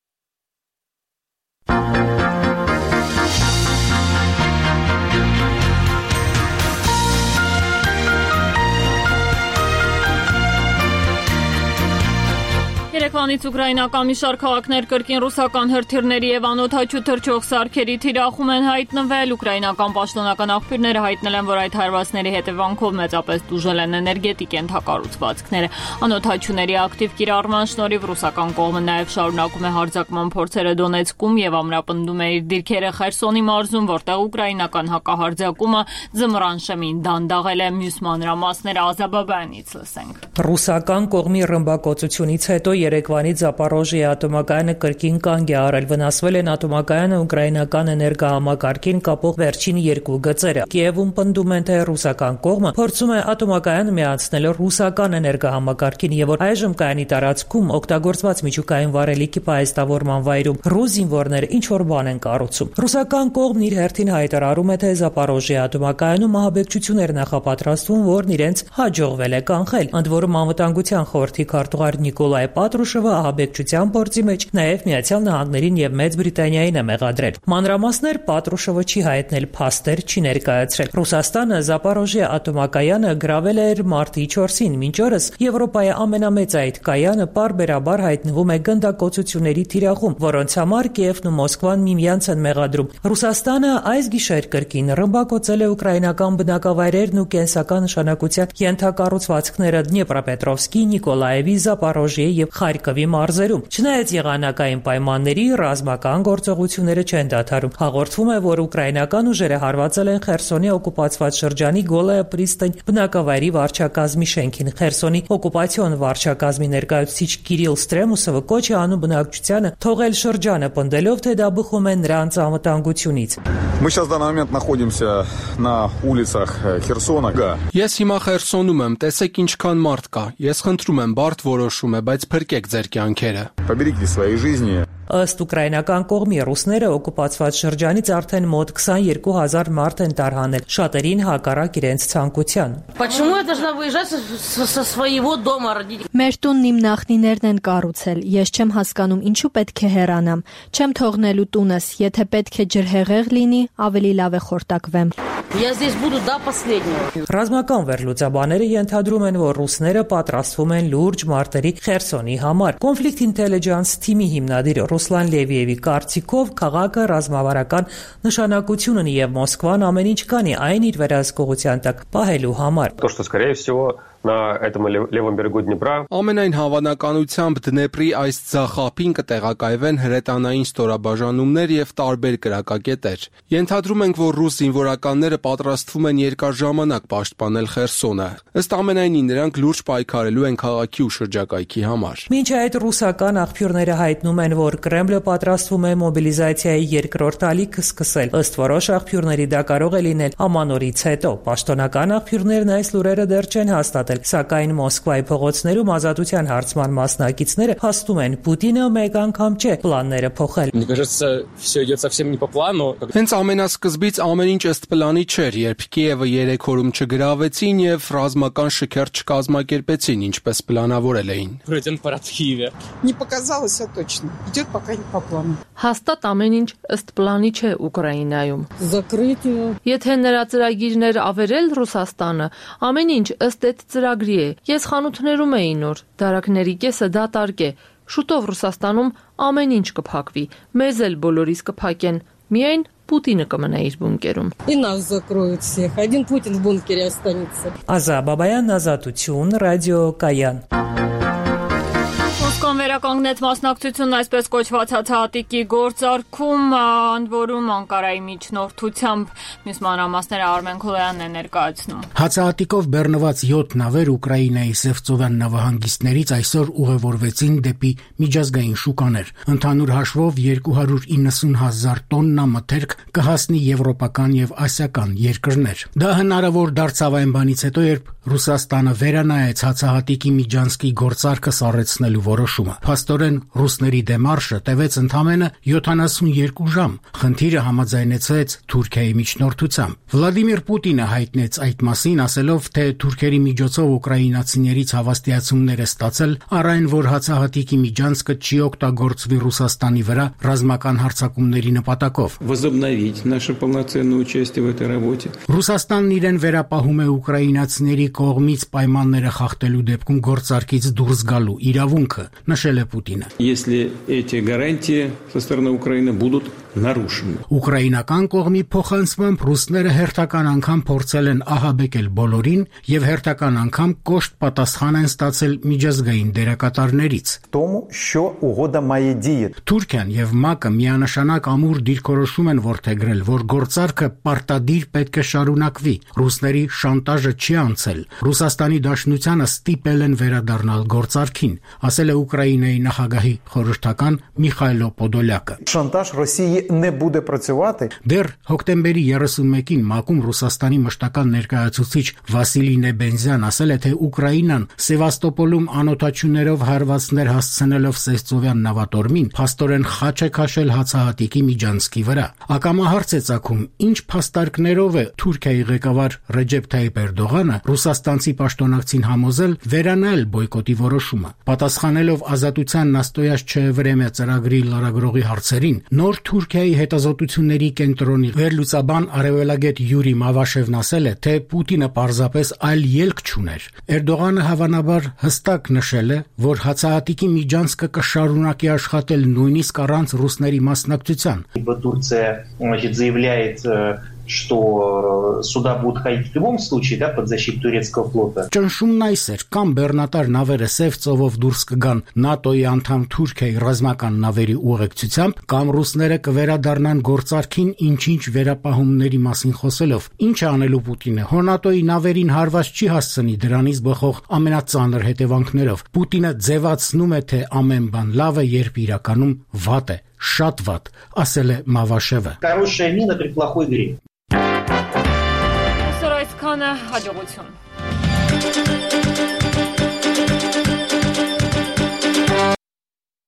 Երեկվանից ուկրաինական մի շարք քաղաքներ կրկին ռուսական հրթիռների եւ անօթաչու թռչող սարքերի թիրախում են հայտնվել։ Ուկրաինական պաշտոնական աղբյուրները հայտնել են, որ այդ հարվածների հետևանքով մեծապես տուժել են էներգետիկ ենթակառուցվածքները։ Անօթաչուների ակտիվ կիրառման շնորհիվ ռուսական կողմը նաեւ շարունակում է հարձակման փորձերը Դոնեցկում եւ ամրապնդում է իր դիրքերը Խերսոնի մարզում, որտեղ ուկրաինական հակահարձակումը ձմռան շեմին դանդաղել է։ Մյուս մանրամասները Ազաբաբյանից լսենք։ Ռուսական կողմի ռմբակոծությունից հետո երեկվանից Զապորոժիի ատոմակայանը կրկին կանգ է առել, վնասվել են ատոմակայանը ուկրաինական էներգահամակարգին կապող վերջին երկու գծերը։ Կիևում պնդում են, թե ռուսական կողմը փորձում է ատոմակայանը միացնել ռուսական էներգահամակարգին եւ որ այժմ կայանի տարածքում օգտագործված միջուկային վառելիքի պահեստավորման վայրում ռուս զինվորները ինչ որ բան են կառուցում։ Ռուսական կողմն իր հերթին հայտարարում է, թե Զապորոժիի ատոմակայանում ահաբեկչություններ նախապատրաստվում, որն իրենց հաջողվել է կանխել։ Ընդ որում անվտանգության խորհրդի քարտուղար Նիկոլայ Պատրուշովը ահաբեկչության փորձի մեջ նաև Միացյալ Նահանգներին եւ Մեծ Բրիտանիային է մեղադրել։ Մանրամասներ Պատրուշովը չի հայտնել, փաստեր չի ներկայացրել։ Ռուսաստանը Զապորոժիա ատոմակայանը գրավել էր մարտի չորսին, մինչ օրս Եվրոպայի ամենամեծ այդ կայանը պարբերաբար հայտնվում է գնդակոծությունների թիրախում, որոնց համար Կիևն ու Մոսկվան միմյանց են մեղադրում։ Ռուսաստանը այս գիշեր կրկին ռմբակոծել է ուկրաինական բնակավայրերն ու կենսական նշանակության ենթակառուցվածքները Դնեպրոպետրովսկի, Նիկոլաևի, Զապորոժիեի եւ Խարկովի մարզերում։ Չնայած եղանակային պայմանների, ռազմական գործողությունները չեն դադարում։ Հաղորդվում է, որ ուկրաինական ուժերը հարվածել են Խերսոնի օկուպացված շրջանի Գոլայա Պրիստань բնակավայրի վարչակազմի շենքին։ Խերսոնի օկուպացիոն վարչակազմի ներկայացուցիչ Կիրիլ Ստրեմուսովը կոչ է անում բնակչությանը թողել շրջանը, պնդելով, թե դա բխում է նրանց անվտանգությունից։ Мы сейчас в данный момент находимся на улицах Херсона. Ես հիմա Խերսոնում եմ, տեսեք ինչքան մարդ կա։ Ես խնդրում եմ, բարդ որոշում է, բայց փրկեք ձեր կյանքերը։ Поберегите свои жизни. Ըստ ուկրաինական կողմի ռուսները օկուպացված շրջանից արդեն մոտ քսաներկու հազար մարդ են տարհանել, շատերին հակառակ իրենց ցանկության։ Մեր տունն իմ նախնիներն են կառուցել, ես չեմ հասկանում ինչու պետք է հեռանամ, չեմ թողնելու տունս, եթե պետք է ջրհեղեղ լինի, ավելի լավ է խորտակվեմ։ Ռազմական վերլուծաբանները ենթադրում են, որ ռուսները պատրաստվում են լուրջ մարտերի Խերսոնի համար։ Conflict Intelligence թիմի հիմնադիր Ռուսլան Լևիևի կարծիքով քաղաքը ռազմավարական նշանակություն ունի եւ Մոսկվան ամեն ինչ կանի այն իր վերահսկողության տակ պահելու համար։ То, что, скорее всего, на этом левом берегу Днепра. Ամենայն հավանականությամբ Դնեպրի այս ձախ ափին կտեղակայվեն հրետանային ստորաբաժանումներ եւ տարբեր կրակակետեր։ Ենթադրում ենք, որ ռուս զինվորականները պատրաստվում են երկար ժամանակ պաշտպանել Խերսոնը։ Ըստ ամենայնի նրանք լուրջ պայքարելու են քաղաքի ու շրջակայքի համար։ Մինչ այդ ռուսական աղբյուրները հայտնում են, որ Կրեմլը պատրաստվում է մոբիլիզացիայի երկրորդ ալիք սկսել։ Ըստ որոշ աղբյուրների դա կարող է լինել ամանորից հետո։ Պաշտոնական աղբյուրներն այս լուրերը դեռ չեն հաստատել, սակայն Մոսկվայի փողոցներում ազատության հարցման մասնակիցները հաստում են Պուտինը մեկ անգամ չէ պլանները փոխել։ Հենց ամենասկզբից ամեն ինչ ըստ պլանի չէր, երբ Կիևը երեք օրում չգրավեցին եւ ռազմական շքերթ չկազմակերպեցին, ինչպես պլանավորել էին։ Հաստատ ամեն ինչ ըստ պլանի չէ Ուկրաինայում։ Եթե նրա ծրագիրներ ավերել Ռուսաստանը, ամեն ինչ ըստ այդ ծրագրի է։ Ես խանութներում էի նոր, դարակների կեսը դատարկ է։ Շուտով Ռուսաստանում ամեն ինչ կփակվի, մեզ էլ բոլորիս կփակեն, միայն Պուտինը կմնա իր բունկերում։ Ազա Բաբայան, Ազատություն, Ռադիո Կայան։ Մոսկվան վերականգնեց մասնակցությունն այսպես կոչված հացահատիկի գործարքում, ընդ որում Անկարայի միջնորդությամբ։ Մյուս մանրամասները Արմեն Քոլոյանն է ներկայացնում։ Հացահատիկով բեռնված յոթ նավեր Ուկրաինայի Սևծովյան նավահանգիստներից այսօր ուղևորվեցին դեպի միջազգային շուկաներ։ Ընդհանուր հաշվով երկու հարյուր իննսուն հազար տոննա մթերք կհասնի եվրոպական եւ ասիական երկրներ։ Դա հնարավոր դարձավ այն բանից հետո, երբ Ռուսաստանը վերանայեց հացահատիկի Միջանցկի գործարքը սառեցնելու որոշումը։ Փաստորեն ռուսների դեմարշը տևեց ընդամենը յոթանասունյոթ ժամ։ Խնդիրը համաձայնեցվեց Թուրքիայի միջնորդությամբ։ Վլադիմիր Պուտինը հայտնեց այդ մասին, ասելով, թե թուրքերի միջոցով ուկրաինացիներից հավաստիացումներ է ստացել առ այն, որ հացահատիկի Միջանցկը չի օգտագործվի Ռուսաստանի վրա ռազմական հարձակումների նպատակով։ Ռուսաստանն իրեն վերապահում է ուկրաինացիների կողմից պայմանները խախտելու դեպքում գործարքից դուրս գալու իրավունքը, նշել է Պուտինը։ Ուկրաինական կողմի փոխանցմամբ ռուսները հերթական անգամ փորձել են ահաբեկել բոլորին եւ հերթական անգամ կոշտ պատասխան են ստացել միջազգային դերակատարներից։ Թուրքիան եւ ՄԱԿ-ը միանշանակ ամուր դիրքորոշում են որդեգրել, որ գործարքը պարտադիր պետք է շարունակվի։ Ռուսների շանտաժը չի անցել։ Ռուսաստանի Դաշնությանը ստիպել են վերադառնալ գործարքին, ասել է Ուկրաինայի նախագահի խորհրդական Միխայլո Պոդոլյակը։ Шантаж России не буде працювати. Դեռ հոկտեմբերի երեսունմեկին ՄԱԿ-ում Ռուսաստանի մշտական ներկայացուցիչ Վասիլի Նեբենզյան ասել է, թե Ուկրաինան Սևաստոպոլում անօթաչուներով հարվածներ հասցնելով Սևծովյան նավատորմին փաստորեն խաչ է քաշել հացահատիկի Միջանցքի վրա։ Ակամահարց է ծագում, ինչ փաստարկներով է Թուրքիայի ղեկավար Ռեջեփ Թայիփ Էրդողանը ռուսաստանցի պաշտոնակցին համոզել վերանայել բոյկոտի որոշումը։ Պատասխանելով ազատության նաստոյաց ՉՎՐՄ ծրագրի լրագրողի հարցերին, նոր Թուրքիայի հետազոտությունների կենտրոնի վերլուծաբան արևելագետ Յուրի Մավաշևն ասել է, թե Պուտինը պարզապես այլ ելք չուներ։ Էրդողանը հավանաբար հստակ նշել է, որ հացահատիկի Միջանցքը կշարունակի աշխատել նույնիսկ առանց ռուսների մասնակցության։ Турция, значит, заявляет, что суда будут ходить в любом случае, да, под защиту турецкого флота. Ճնշումն այս էր, կամ բեռնատար նավերը Սև ծովով դուրս կգան ՆԱՏՕ-ի անդամ Թուրքիայի ռազմական նավերի ուղեկցությամբ, կամ ռուսները կվերադառնան գործարքին ինչ-ինչ վերապահումների մասին խոսելով։ Ինչ է անելու Պուտինը։ Հո ՆԱՏՕ-ի նավերին հարված չի հասցնի դրանից բխող ամենածանր հետևանքներով։ Պուտինը ձևացնում է, թե ամեն բան լավ է, երբ իրականում վատ է, շատ վատ, ասել է Մավաշևը։ Хорошая мина при плохой игре. Այսօր այսքանը, հաջողություն։